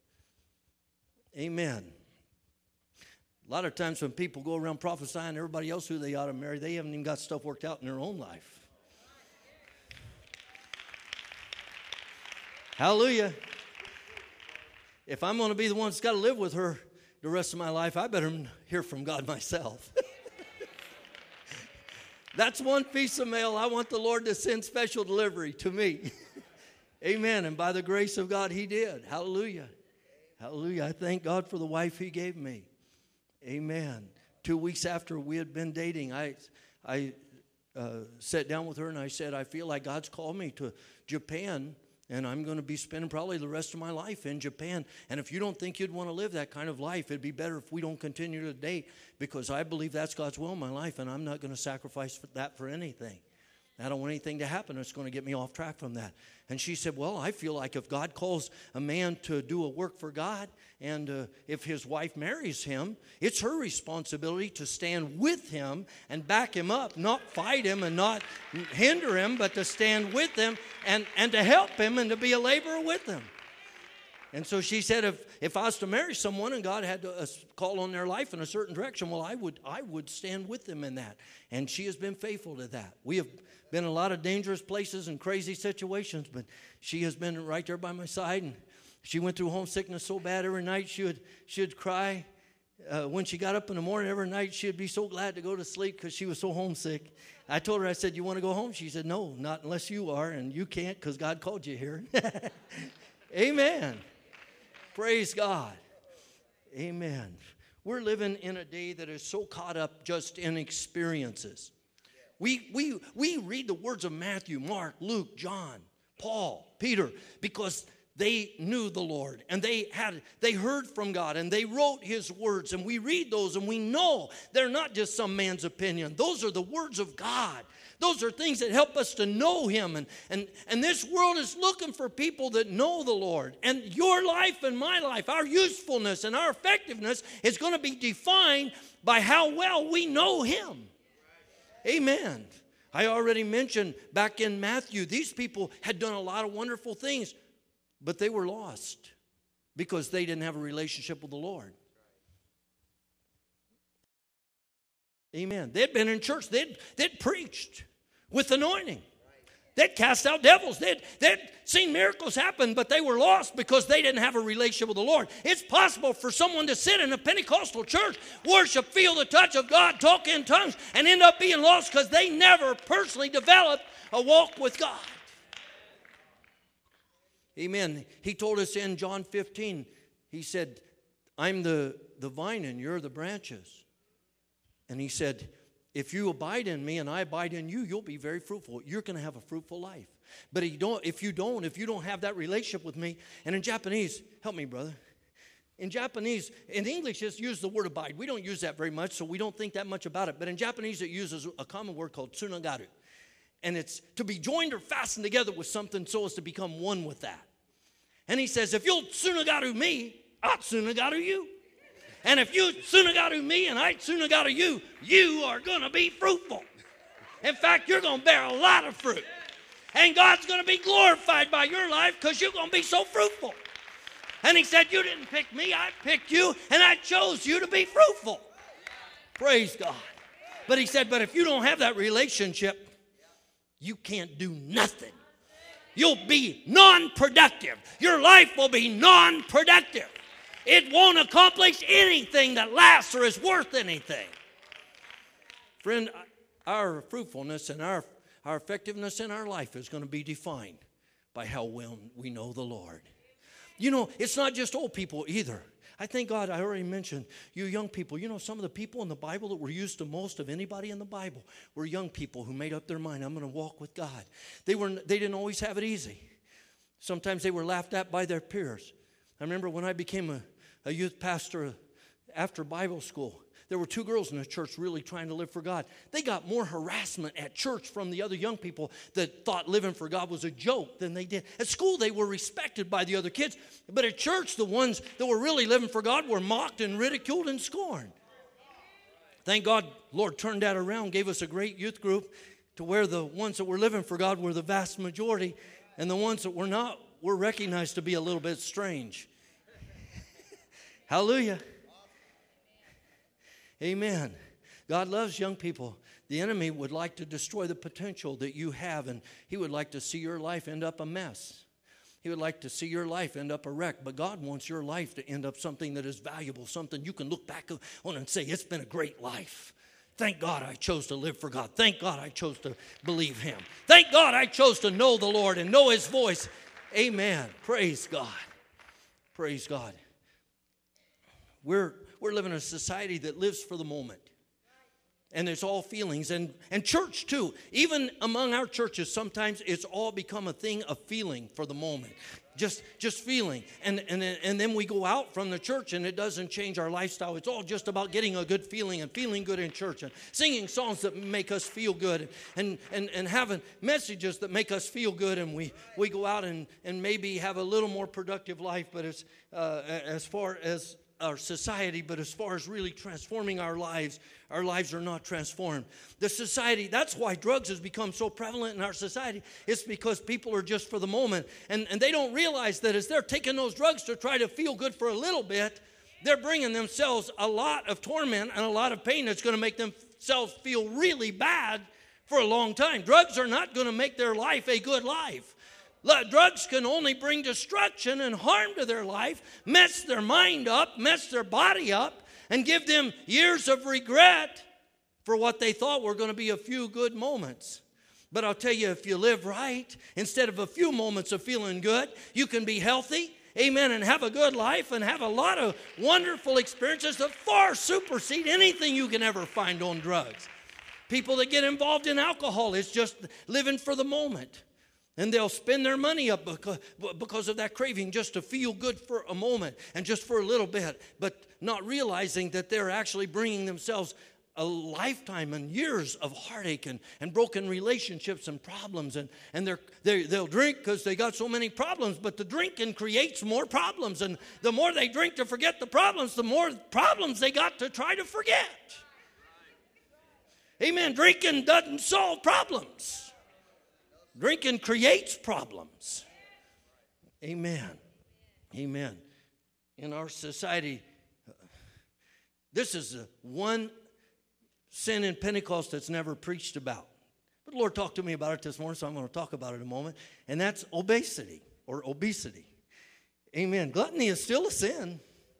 Amen. A lot of times when people go around prophesying everybody else who they ought to marry, they haven't even got stuff worked out in their own life. Hallelujah. If I'm going to be the one that's got to live with her the rest of my life, I better hear from God myself. That's one piece of mail I want the Lord to send special delivery to me. Amen. And by the grace of God, he did. Hallelujah. Hallelujah. I thank God for the wife he gave me. Amen. Two weeks after we had been dating, I, I uh, sat down with her and I said, I feel like God's called me to Japan, and I'm going to be spending probably the rest of my life in Japan. And if you don't think you'd want to live that kind of life, it'd be better if we don't continue to date, because I believe that's God's will in my life, and I'm not going to sacrifice that for anything. I don't want anything to happen that's going to get me off track from that. And she said, well, I feel like if God calls a man to do a work for God, and uh, if his wife marries him, it's her responsibility to stand with him and back him up, not fight him and not hinder him, but to stand with him and, and to help him and to be a laborer with him. And so she said, if, if I was to marry someone and God had to uh, call on their life in a certain direction, well, I would I would stand with them in that. And she has been faithful to that. We have been in a lot of dangerous places and crazy situations, but she has been right there by my side. And she went through homesickness so bad every night she would, she would cry. Uh, when she got up in the morning every night, she would be so glad to go to sleep because she was so homesick. I told her, I said, you want to go home? She said, no, not unless you are, and you can't because God called you here. Amen. Praise God. Amen. We're living in a day that is so caught up just in experiences. We, we, we read the words of Matthew, Mark, Luke, John, Paul, Peter, because they knew the Lord, and they had they heard from God, and they wrote his words, and we read those, and we know they're not just some man's opinion. Those are the words of God. Those are things that help us to know him, and, and, and this world is looking for people that know the Lord. And your life and my life, our usefulness and our effectiveness is going to be defined by how well we know him. Amen. I already mentioned back in Matthew, these people had done a lot of wonderful things, but they were lost because they didn't have a relationship with the Lord. Amen. They'd been in church. They'd, they'd preached with anointing. They'd cast out devils. They'd, they'd seen miracles happen, but they were lost because they didn't have a relationship with the Lord. It's possible for someone to sit in a Pentecostal church, worship, feel the touch of God, talk in tongues, and end up being lost because they never personally developed a walk with God. Amen. He told us in John fifteen, he said, I'm the, the vine and you're the branches. And he said, if you abide in me and I abide in you, you'll be very fruitful. You're going to have a fruitful life. But if you don't, if you don't, if you don't have that relationship with me, and in Japanese, help me, brother. In Japanese, in English, it's used the word abide. We don't use that very much, so we don't think that much about it. But in Japanese, it uses a common word called tsunagaru. And it's to be joined or fastened together with something so as to become one with that. And he says, if you'll tsunagaru me, I'll tsunagaru you. And if you tsunagaru me and I tsunagaru you, you are going to be fruitful. In fact, you're going to bear a lot of fruit. And God's going to be glorified by your life because you're going to be so fruitful. And he said, you didn't pick me, I picked you, and I chose you to be fruitful. Praise God. But he said, but if you don't have that relationship, you can't do nothing. You'll be non-productive. Your life will be non-productive. It won't accomplish anything that lasts or is worth anything. Friend, our fruitfulness and our, our effectiveness in our life is going to be defined by how well we know the Lord. You know, it's not just old people either. I thank God, I already mentioned you young people. You know, some of the people in the Bible that were used the most of anybody in the Bible were young people who made up their mind, I'm going to walk with God. They were, they didn't always have it easy. Sometimes they were laughed at by their peers. I remember when I became a, a youth pastor after Bible school, there were two girls in the church really trying to live for God. They got more harassment at church from the other young people that thought living for God was a joke than they did. At school, they were respected by the other kids. But at church, the ones that were really living for God were mocked and ridiculed and scorned. Thank God, Lord turned that around, gave us a great youth group to where the ones that were living for God were the vast majority, and the ones that were not were recognized to be a little bit strange. Hallelujah. Amen. God loves young people. The enemy would like to destroy the potential that you have, and he would like to see your life end up a mess. He would like to see your life end up a wreck, but God wants your life to end up something that is valuable, something you can look back on and say, it's been a great life. Thank God I chose to live for God. Thank God I chose to believe him. Thank God I chose to know the Lord and know his voice. Amen. Praise God. Praise God. We're We're living in a society that lives for the moment. And it's all feelings. And, and church, too. Even among our churches, sometimes it's all become a thing of feeling for the moment. Just just feeling. And, and, and then we go out from the church and it doesn't change our lifestyle. It's all just about getting a good feeling and feeling good in church and singing songs that make us feel good and, and, and having messages that make us feel good. And we, we go out and, and maybe have a little more productive life. But as, uh, as far as our society, but as far as really transforming our lives, our lives are not transformed. The society, that's why drugs has become so prevalent in our society. It's because people are just for the moment. And, and they don't realize that as they're taking those drugs to try to feel good for a little bit, they're bringing themselves a lot of torment and a lot of pain that's going to make themselves feel really bad for a long time. Drugs are not going to make their life a good life. Drugs can only bring destruction and harm to their life, mess their mind up, mess their body up, and give them years of regret for what they thought were going to be a few good moments. But I'll tell you, if you live right, instead of a few moments of feeling good, you can be healthy, amen, and have a good life and have a lot of wonderful experiences that far supersede anything you can ever find on drugs. People that get involved in alcohol is just living for the moment. And they'll spend their money up because, because of that craving, just to feel good for a moment and just for a little bit, but not realizing that they're actually bringing themselves a lifetime and years of heartache and, and broken relationships and problems. And, and they're, they, they'll drink because they got so many problems, but the drinking creates more problems. And the more they drink to forget the problems, the more problems they got to try to forget. Amen. Drinking doesn't solve problems. Drinking creates problems. Amen. Amen. In our society, this is the one sin in Pentecost that's never preached about. But the Lord talked to me about it this morning, so I'm going to talk about it a moment. And that's obesity or obesity. Amen. Gluttony is still a sin.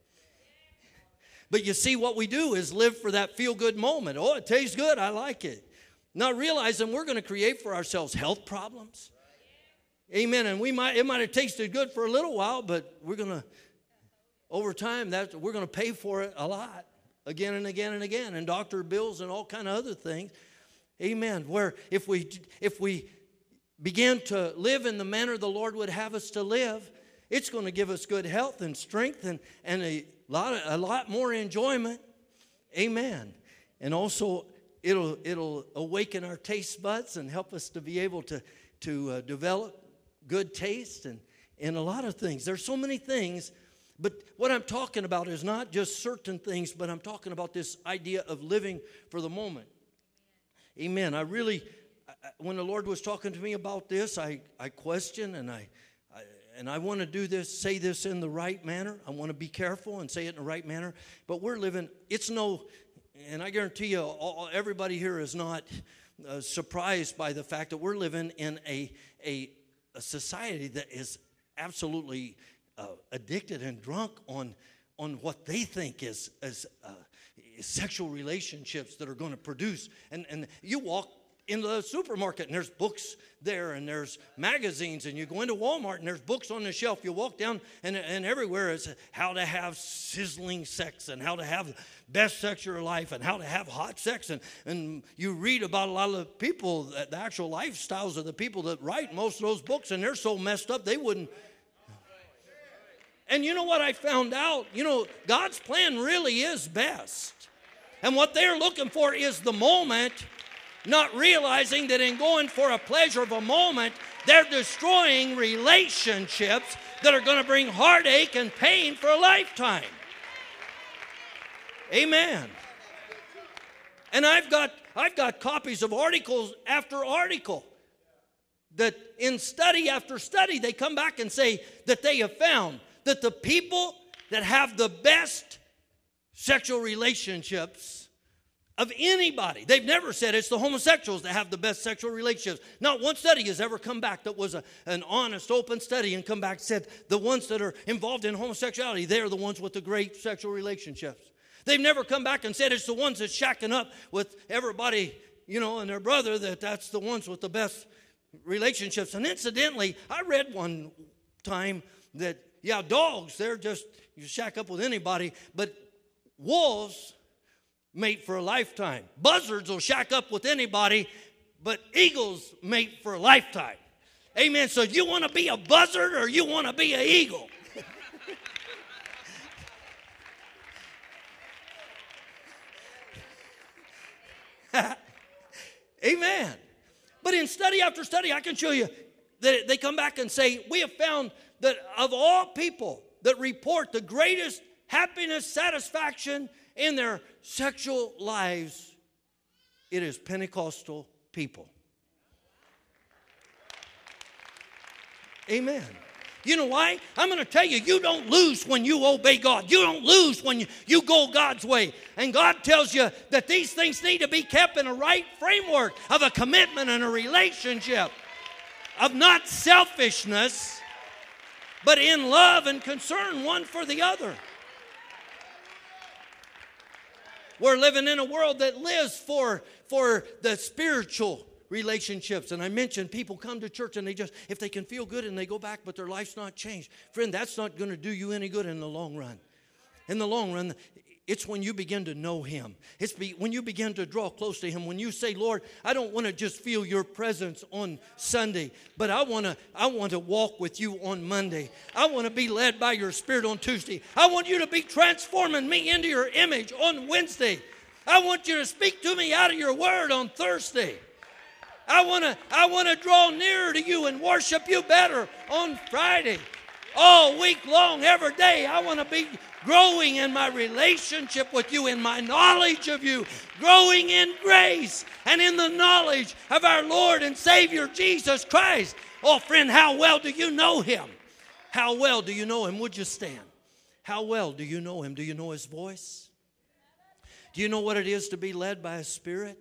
But you see, what we do is live for that feel-good moment. Oh, it tastes good. I like it. Not realizing we're going to create for ourselves health problems. Amen. And we might it might have tasted good for a little while, but we're going to, over time, that we're going to pay for it a lot, again and again and again, and doctor bills and all kind of other things. Amen. Where if we if we begin to live in the manner the Lord would have us to live, it's going to give us good health and strength and, and a lot of, a lot more enjoyment. Amen. And also, It'll it'll awaken our taste buds and help us to be able to, to uh, develop good taste and, and a lot of things. There's so many things, but what I'm talking about is not just certain things, but I'm talking about this idea of living for the moment. Amen. I really, when the Lord was talking to me about this, I, I questioned and I, I and I want to do this, say this in the right manner. I want to be careful and say it in the right manner. But we're living, it's no... And I guarantee you, all, everybody here is not uh, surprised by the fact that we're living in a, a, a society that is absolutely uh, addicted and drunk on, on what they think is, is uh, sexual relationships that are going to produce. And, and you walk into the supermarket and there's books there and there's magazines, and you go into Walmart and there's books on the shelf. You walk down and, and everywhere is how to have sizzling sex and how to have best sex of your life and how to have hot sex. And, and you read about a lot of the people, the actual lifestyles of the people that write most of those books, and they're so messed up they wouldn't. And you know what I found out? You know, God's plan really is best. And what they're looking for is the moment, not realizing that in going for a pleasure of a moment, they're destroying relationships that are going to bring heartache and pain for a lifetime. Amen. And I've got I've got copies of articles after article that in study after study, they come back and say that they have found that the people that have the best sexual relationships of anybody. They've never said it's the homosexuals that have the best sexual relationships. Not one study has ever come back that was a, an honest, open study and come back and said the ones that are involved in homosexuality, they're the ones with the great sexual relationships. They've never come back and said it's the ones that's shacking up with everybody, you know, and their brother, that that's the ones with the best relationships. And incidentally, I read one time that, yeah, dogs, they're just, you shack up with anybody, but wolves mate for a lifetime. Buzzards will shack up with anybody, but eagles mate for a lifetime. Amen. So you want to be a buzzard or you want to be an eagle? Amen. But in study after study, I can show you that they come back and say, we have found that of all people that report the greatest happiness, satisfaction in their sexual lives, it is Pentecostal people. Amen. You know why? I'm going to tell you, you don't lose when you obey God. You don't lose when you, you go God's way. And God tells you that these things need to be kept in a right framework of a commitment and a relationship, of not selfishness, but in love and concern one for the other. We're living in a world that lives for, for the spiritual relationships. And I mentioned people come to church and they just, if they can feel good and they go back, but their life's not changed. Friend, that's not going to do you any good in the long run. In the long run, It's when you begin to know Him. It's be, when you begin to draw close to Him. When you say, Lord, I don't want to just feel your presence on Sunday, but I want to I want to walk with you on Monday. I want to be led by your Spirit on Tuesday. I want you to be transforming me into your image on Wednesday. I want you to speak to me out of your word on Thursday. I want to I want to draw nearer to you and worship you better on Friday. All week long, every day, I want to be growing in my relationship with you, in my knowledge of you, growing in grace and in the knowledge of our Lord and Savior Jesus Christ. Oh, friend, how well do you know Him? How well do you know Him? Would you stand? How well do you know Him? Do you know His voice? Do you know what it is to be led by His Spirit?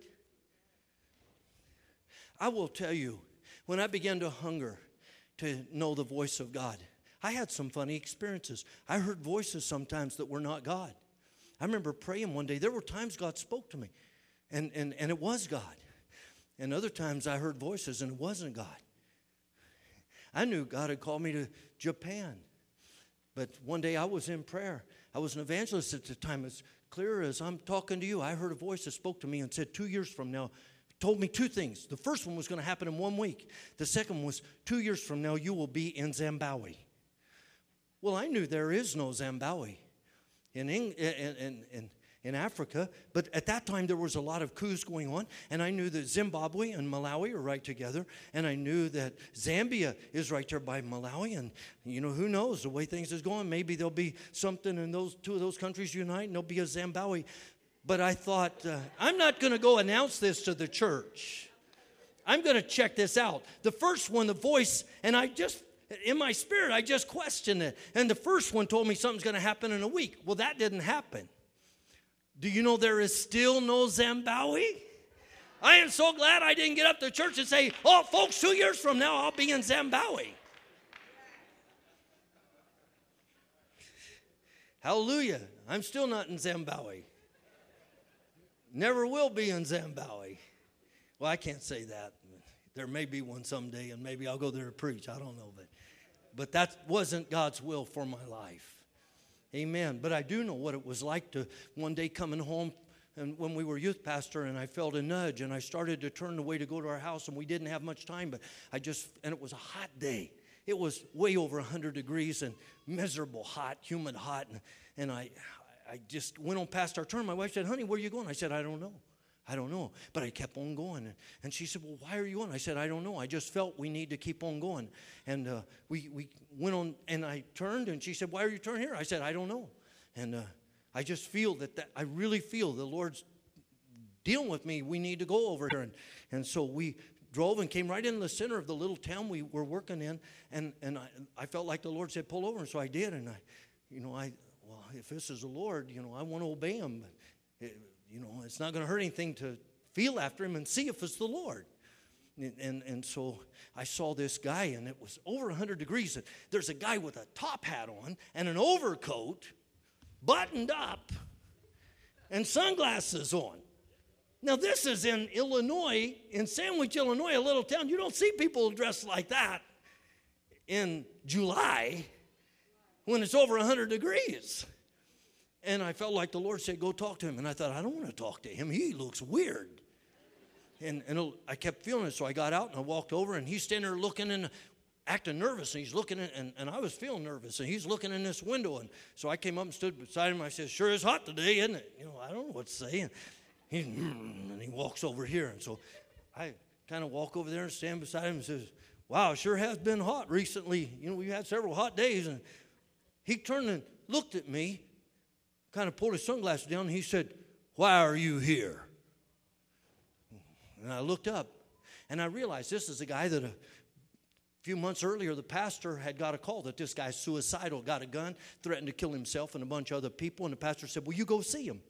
I will tell you, when I began to hunger to know the voice of God, I had some funny experiences. I heard voices sometimes that were not God. I remember praying one day. There were times God spoke to me, and, and, and it was God. And other times I heard voices, and it wasn't God. I knew God had called me to Japan. But one day I was in prayer. I was an evangelist at the time. As clear as I'm talking to you, I heard a voice that spoke to me and said, two years from now, told me two things. The first one was going to happen in one week. The second was, two years from now, you will be in Zimbabwe. Well, I knew there is no Zimbabwe in, in, in, in, in Africa, but at that time there was a lot of coups going on, and I knew that Zimbabwe and Malawi are right together, and I knew that Zambia is right there by Malawi, and you know, who knows, the way things is going, maybe there'll be something in those two of those countries unite, and there'll be a Zimbabwe. But I thought, uh, I'm not going to go announce this to the church. I'm going to check this out. The first one, the voice, and I just... in my spirit, I just questioned it. And the first one told me something's going to happen in a week. Well, that didn't happen. Do you know there is still no Zimbabwe? I am so glad I didn't get up to church and say, oh, folks, two years from now, I'll be in Zimbabwe. Hallelujah. I'm still not in Zimbabwe. Never will be in Zimbabwe. Well, I can't say that. There may be one someday, and maybe I'll go there to preach. I don't know. But, but that wasn't God's will for my life. Amen. But I do know what it was like to one day coming home, and when we were youth pastor, and I felt a nudge, and I started to turn away to go to our house, and we didn't have much time, but I just, and it was a hot day. It was way over one hundred degrees and miserable hot, humid hot, and, and I, I just went on past our turn. My wife said, honey, where are you going? I said, I don't know. I don't know. But I kept on going. And she said, well, why are you going? I said, I don't know. I just felt we need to keep on going. And uh, we, we went on, and I turned, and she said, why are you turning here? I said, I don't know. And uh, I just feel that, that, I really feel the Lord's dealing with me. We need to go over here. And, and so we drove and came right in the center of the little town we were working in. And, and I, I felt like the Lord said, pull over. And so I did. And I, you know, I, well, if this is the Lord, you know, I want to obey Him. But it, You know, it's not going to hurt anything to feel after Him and see if it's the Lord. And, and, and so I saw this guy, and it was over one hundred degrees. And there's a guy with a top hat on and an overcoat, buttoned up, and sunglasses on. Now, this is in Illinois, in Sandwich, Illinois, a little town. You don't see people dressed like that in July when it's over one hundred degrees. And I felt like the Lord said, go talk to him. And I thought, I don't want to talk to him. He looks weird. And, and I kept feeling it, so I got out and I walked over, and he's standing there looking and acting nervous. And he's looking, in, and, and I was feeling nervous. And he's looking in this window. And so I came up and stood beside him. I said, sure is hot today, isn't it? You know, I don't know what to say. And he, and he walks over here. And so I kind of walk over there and stand beside him and says, wow, it sure has been hot recently. You know, we've had several hot days. And he turned and looked at me, kind of pulled his sunglasses down, and he said, why are you here? And I looked up, and I realized this is a guy that a few months earlier, the pastor had got a call that this guy's suicidal, got a gun, threatened to kill himself and a bunch of other people, and the pastor said, well, you go see him.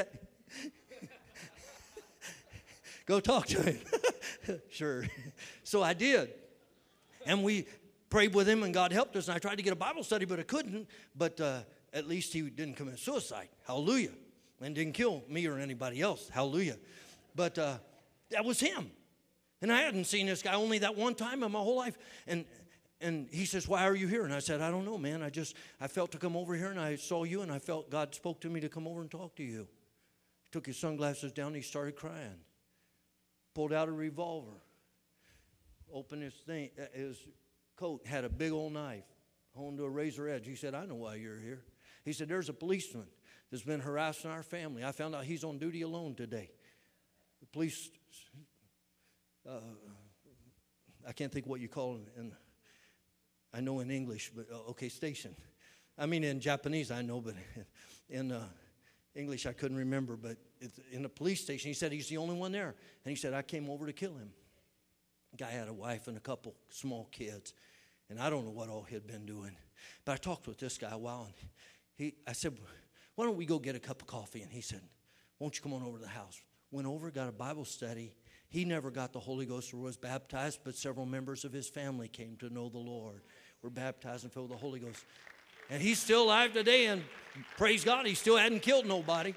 Go talk to him. Sure. So I did. And we prayed with him, and God helped us, and I tried to get a Bible study, but I couldn't, but uh, at least he didn't commit suicide. Hallelujah. And didn't kill me or anybody else. Hallelujah. But uh, that was him. And I hadn't seen this guy only that one time in my whole life. And and he says, why are you here? And I said, I don't know, man. I just, I felt to come over here, and I saw you, and I felt God spoke to me to come over and talk to you. He took his sunglasses down, and he started crying. Pulled out a revolver. Opened his thing, his coat, had a big old knife, honed to a razor edge. He said, I know why you're here. He said, there's a policeman that's been harassing our family. I found out he's on duty alone today. The police, uh, I can't think what you call it, in, I know in English, but uh, okay, station. I mean in Japanese I know, but in uh, English I couldn't remember. But it's in the police station, he said he's the only one there. And he said, I came over to kill him. The guy had a wife and a couple small kids. And I don't know what all he'd been doing. But I talked with this guy a while, and he, I said, why don't we go get a cup of coffee? And he said, won't you come on over to the house? Went over, got a Bible study. He never got the Holy Ghost or was baptized, but several members of his family came to know the Lord, were baptized and filled with the Holy Ghost. And he's still alive today, and praise God, he still hadn't killed nobody.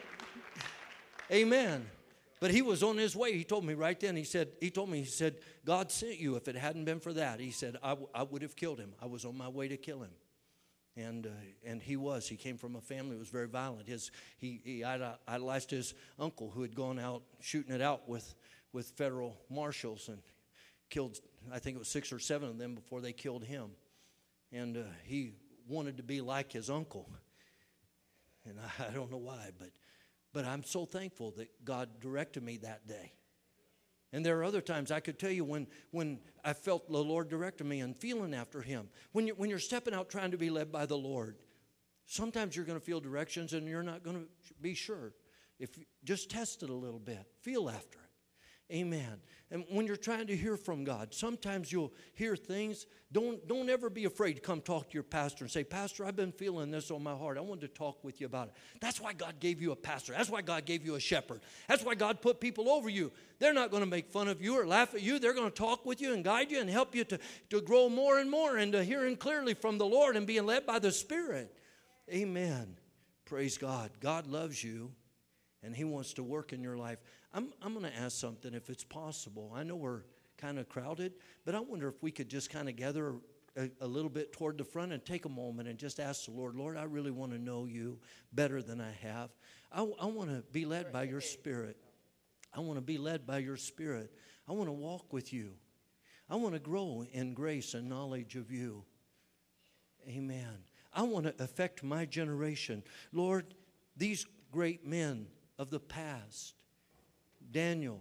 Amen. But he was on his way. He told me right then, he said, he told me, he said, God sent you. If it hadn't been for that, he said, I, w- I would have killed him. I was on my way to kill him. And uh, and he was. He came from a family that was very violent. His He, he idolized his uncle who had gone out shooting it out with, with federal marshals and killed, I think it was six or seven of them before they killed him. And uh, he wanted to be like his uncle. And I, I don't know why, but but I'm so thankful that God directed me that day. And there are other times I could tell you when, when I felt the Lord directed me and feeling after him. When, you, when you're stepping out trying to be led by the Lord, sometimes you're going to feel directions and you're not going to be sure. If you, just test it a little bit. Feel after it. Amen. And when you're trying to hear from God, sometimes you'll hear things. Don't, don't ever be afraid to come talk to your pastor and say, Pastor, I've been feeling this on my heart. I wanted to talk with you about it. That's why God gave you a pastor. That's why God gave you a shepherd. That's why God put people over you. They're not going to make fun of you or laugh at you. They're going to talk with you and guide you and help you to, to grow more and more into hearing clearly from the Lord and being led by the Spirit. Amen. Praise God. God loves you, and he wants to work in your life. I'm, I'm going to ask something if it's possible. I know we're kind of crowded, but I wonder if we could just kind of gather a, a little bit toward the front and take a moment and just ask the Lord, Lord, I really want to know you better than I have. I, I want to be led by your Spirit. I want to be led by your Spirit. I want to walk with you. I want to grow in grace and knowledge of you. Amen. I want to affect my generation. Lord, these great men of the past, Daniel,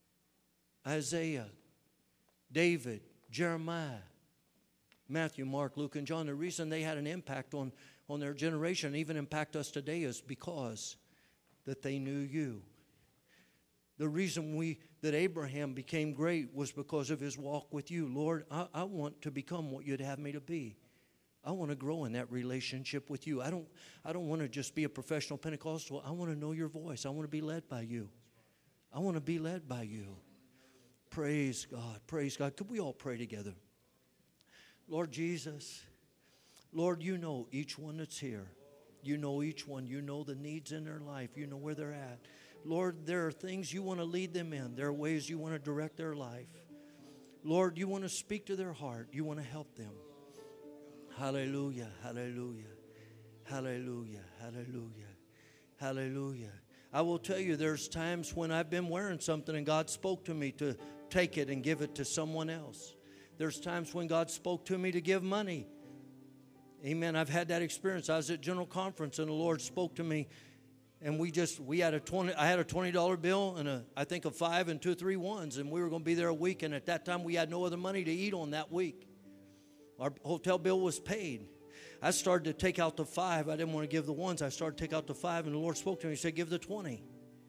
Isaiah, David, Jeremiah, Matthew, Mark, Luke, and John, the reason they had an impact on, on their generation and even impact us today is because that they knew you. The reason we that Abraham became great was because of his walk with you. Lord, I, I want to become what you'd have me to be. I want to grow in that relationship with you. I don't, I don't want to just be a professional Pentecostal. I want to know your voice. I want to be led by you. I want to be led by you. Praise God. Praise God. Could we all pray together? Lord Jesus, Lord, you know each one that's here. You know each one. You know the needs in their life. You know where they're at. Lord, there are things you want to lead them in. There are ways you want to direct their life. Lord, you want to speak to their heart. You want to help them. Hallelujah, hallelujah, hallelujah, hallelujah, hallelujah. I will tell you, there's times when I've been wearing something and God spoke to me to take it and give it to someone else. There's times when God spoke to me to give money. Amen. I've had that experience. I was at General Conference and the Lord spoke to me, and we just we had a twenty. I had a twenty dollar bill and a I think a five and two three ones, and we were going to be there a week. And at that time, we had no other money to eat on that week. Our hotel bill was paid. I started to take out the five. I didn't want to give the ones. I started to take out the five, and the Lord spoke to me. He said, give the twenty.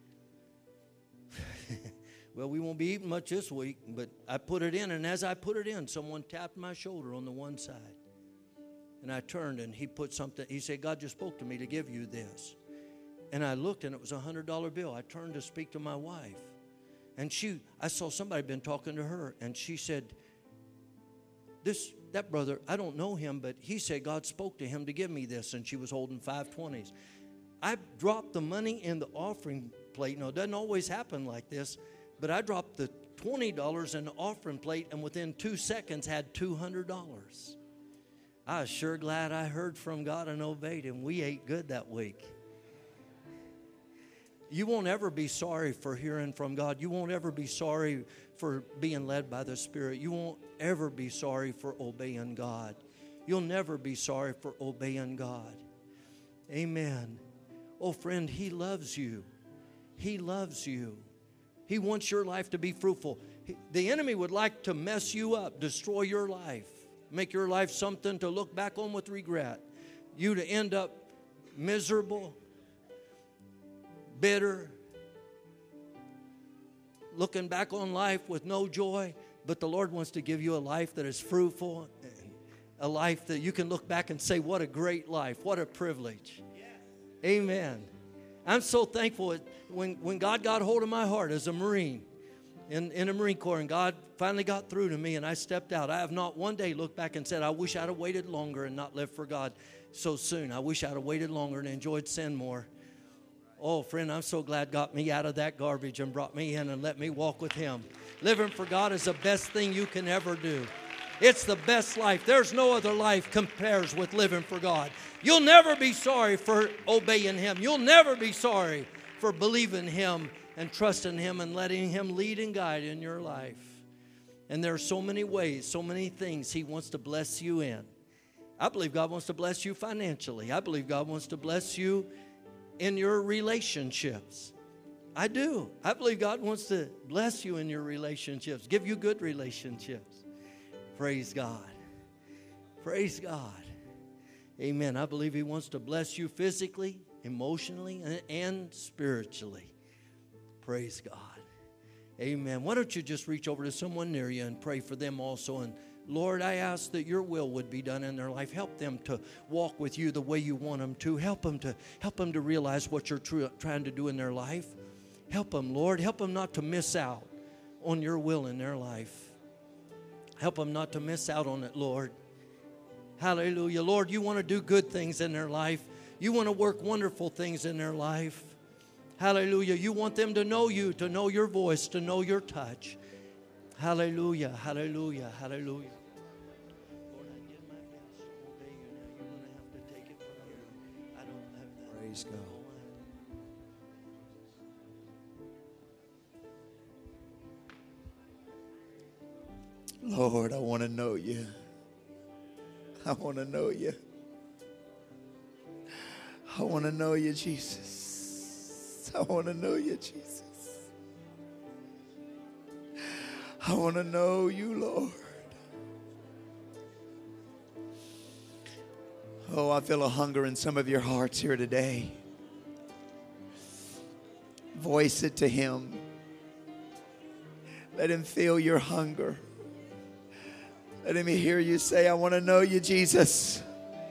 Well, we won't be eating much this week, but I put it in, and as I put it in, someone tapped my shoulder on the one side. And I turned, and he put something. He said, God just spoke to me to give you this. And I looked, and it was a one hundred dollar bill. I turned to speak to my wife. And she, I saw somebody been talking to her, and she said, this... That brother, I don't know him, but he said God spoke to him to give me this, and she was holding five twenties. I dropped the money in the offering plate. Now, it doesn't always happen like this, but I dropped the twenty dollars in the offering plate and within two seconds had two hundred dollars. I was sure glad I heard from God and obeyed Him. We ate good that week. You won't ever be sorry for hearing from God. You won't ever be sorry for being led by the Spirit. You won't ever be sorry for obeying God. You'll never be sorry for obeying God. Amen. Oh, friend, He loves you. He loves you. He wants your life to be fruitful. The enemy would like to mess you up, destroy your life, make your life something to look back on with regret. You to end up miserable, bitter, looking back on life with no joy. But the Lord wants to give you a life that is fruitful, a life that you can look back and say, what a great life, what a privilege. Yes. Amen. I'm so thankful when, when God got hold of my heart as a Marine in, in the Marine Corps, and God finally got through to me and I stepped out. I have not one day looked back and said, I wish I'd have waited longer and not lived for God so soon. I wish I'd have waited longer and enjoyed sin more. Oh, friend, I'm so glad got me out of that garbage and brought me in and let me walk with Him. Living for God is the best thing you can ever do. It's the best life. There's no other life compares with living for God. You'll never be sorry for obeying Him. You'll never be sorry for believing Him and trusting Him and letting Him lead and guide in your life. And there are so many ways, so many things He wants to bless you in. I believe God wants to bless you financially. I believe God wants to bless you in your relationships. I do. I believe God wants to bless you in your relationships, give you good relationships. Praise God. Praise God. Amen. I believe He wants to bless you physically, emotionally, and, and spiritually. Praise God. Amen. Why don't you just reach over to someone near you and pray for them also. And Lord, I ask that your will would be done in their life. Help them to walk with you the way you want them to. Help them to, help them to realize what you're tr- trying to do in their life. Help them, Lord. Help them not to miss out on your will in their life. Help them not to miss out on it, Lord. Hallelujah. Lord, you want to do good things in their life. You want to work wonderful things in their life. Hallelujah. You want them to know you, to know your voice, to know your touch. Hallelujah. Hallelujah. Hallelujah. Lord, I did my best to obey you. Now you're going to have to take it from here. I don't have that. Praise God. Lord, I want to know you. I want to know you. I want to know you, Jesus. I want to know you, Jesus. I want to know you, Lord. Oh, I feel a hunger in some of your hearts here today. Voice it to Him. Let Him feel your hunger. Let Him hear you say, I want to know you, Jesus.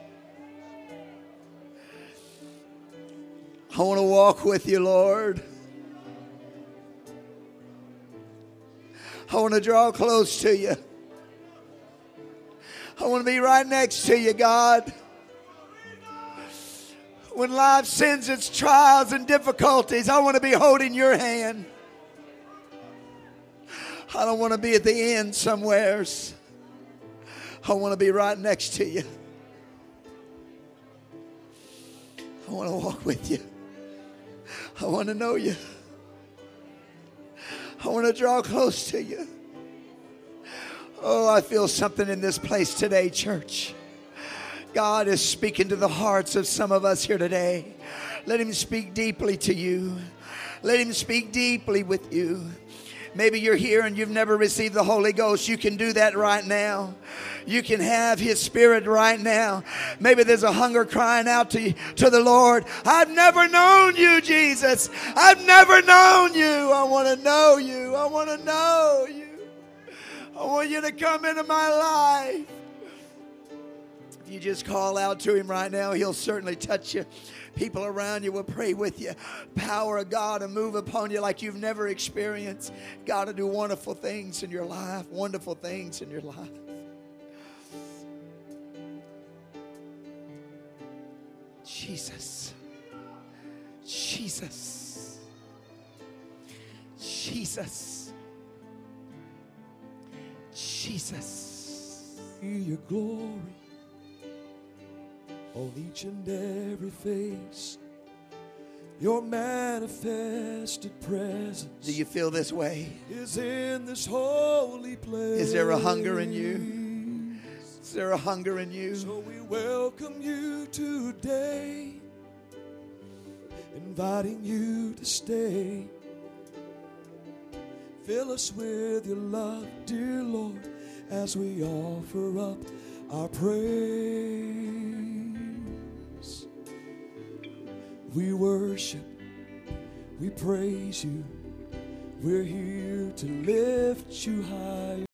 I want to walk with you, Lord. I want to draw close to you. I want to be right next to you, God. When life sends its trials and difficulties, I want to be holding your hand. I don't want to be at the end somewheres. I want to be right next to you. I want to walk with you. I want to know you. I want to draw close to you. Oh, I feel something in this place today, church. God is speaking to the hearts of some of us here today. Let Him speak deeply to you. Let Him speak deeply with you. Maybe you're here and you've never received the Holy Ghost. You can do that right now. You can have His Spirit right now. Maybe there's a hunger crying out to you, to the Lord. I've never known you, Jesus. I've never known you. I want to know you. I want to know you. I want you to come into my life. If you just call out to Him right now, He'll certainly touch you. People around you will pray with you. Power of God will move upon you like you've never experienced. God will do wonderful things in your life. Wonderful things in your life. Jesus. Jesus. Jesus. Jesus. Your glory on each and every face, your manifested presence. Do you feel this way? Is in this holy place. Is there a hunger in you? Is there a hunger in you? So we welcome you today, inviting you to stay. Fill us with your love, dear Lord, as we offer up our praise. We worship, we praise you. We're here to lift you high.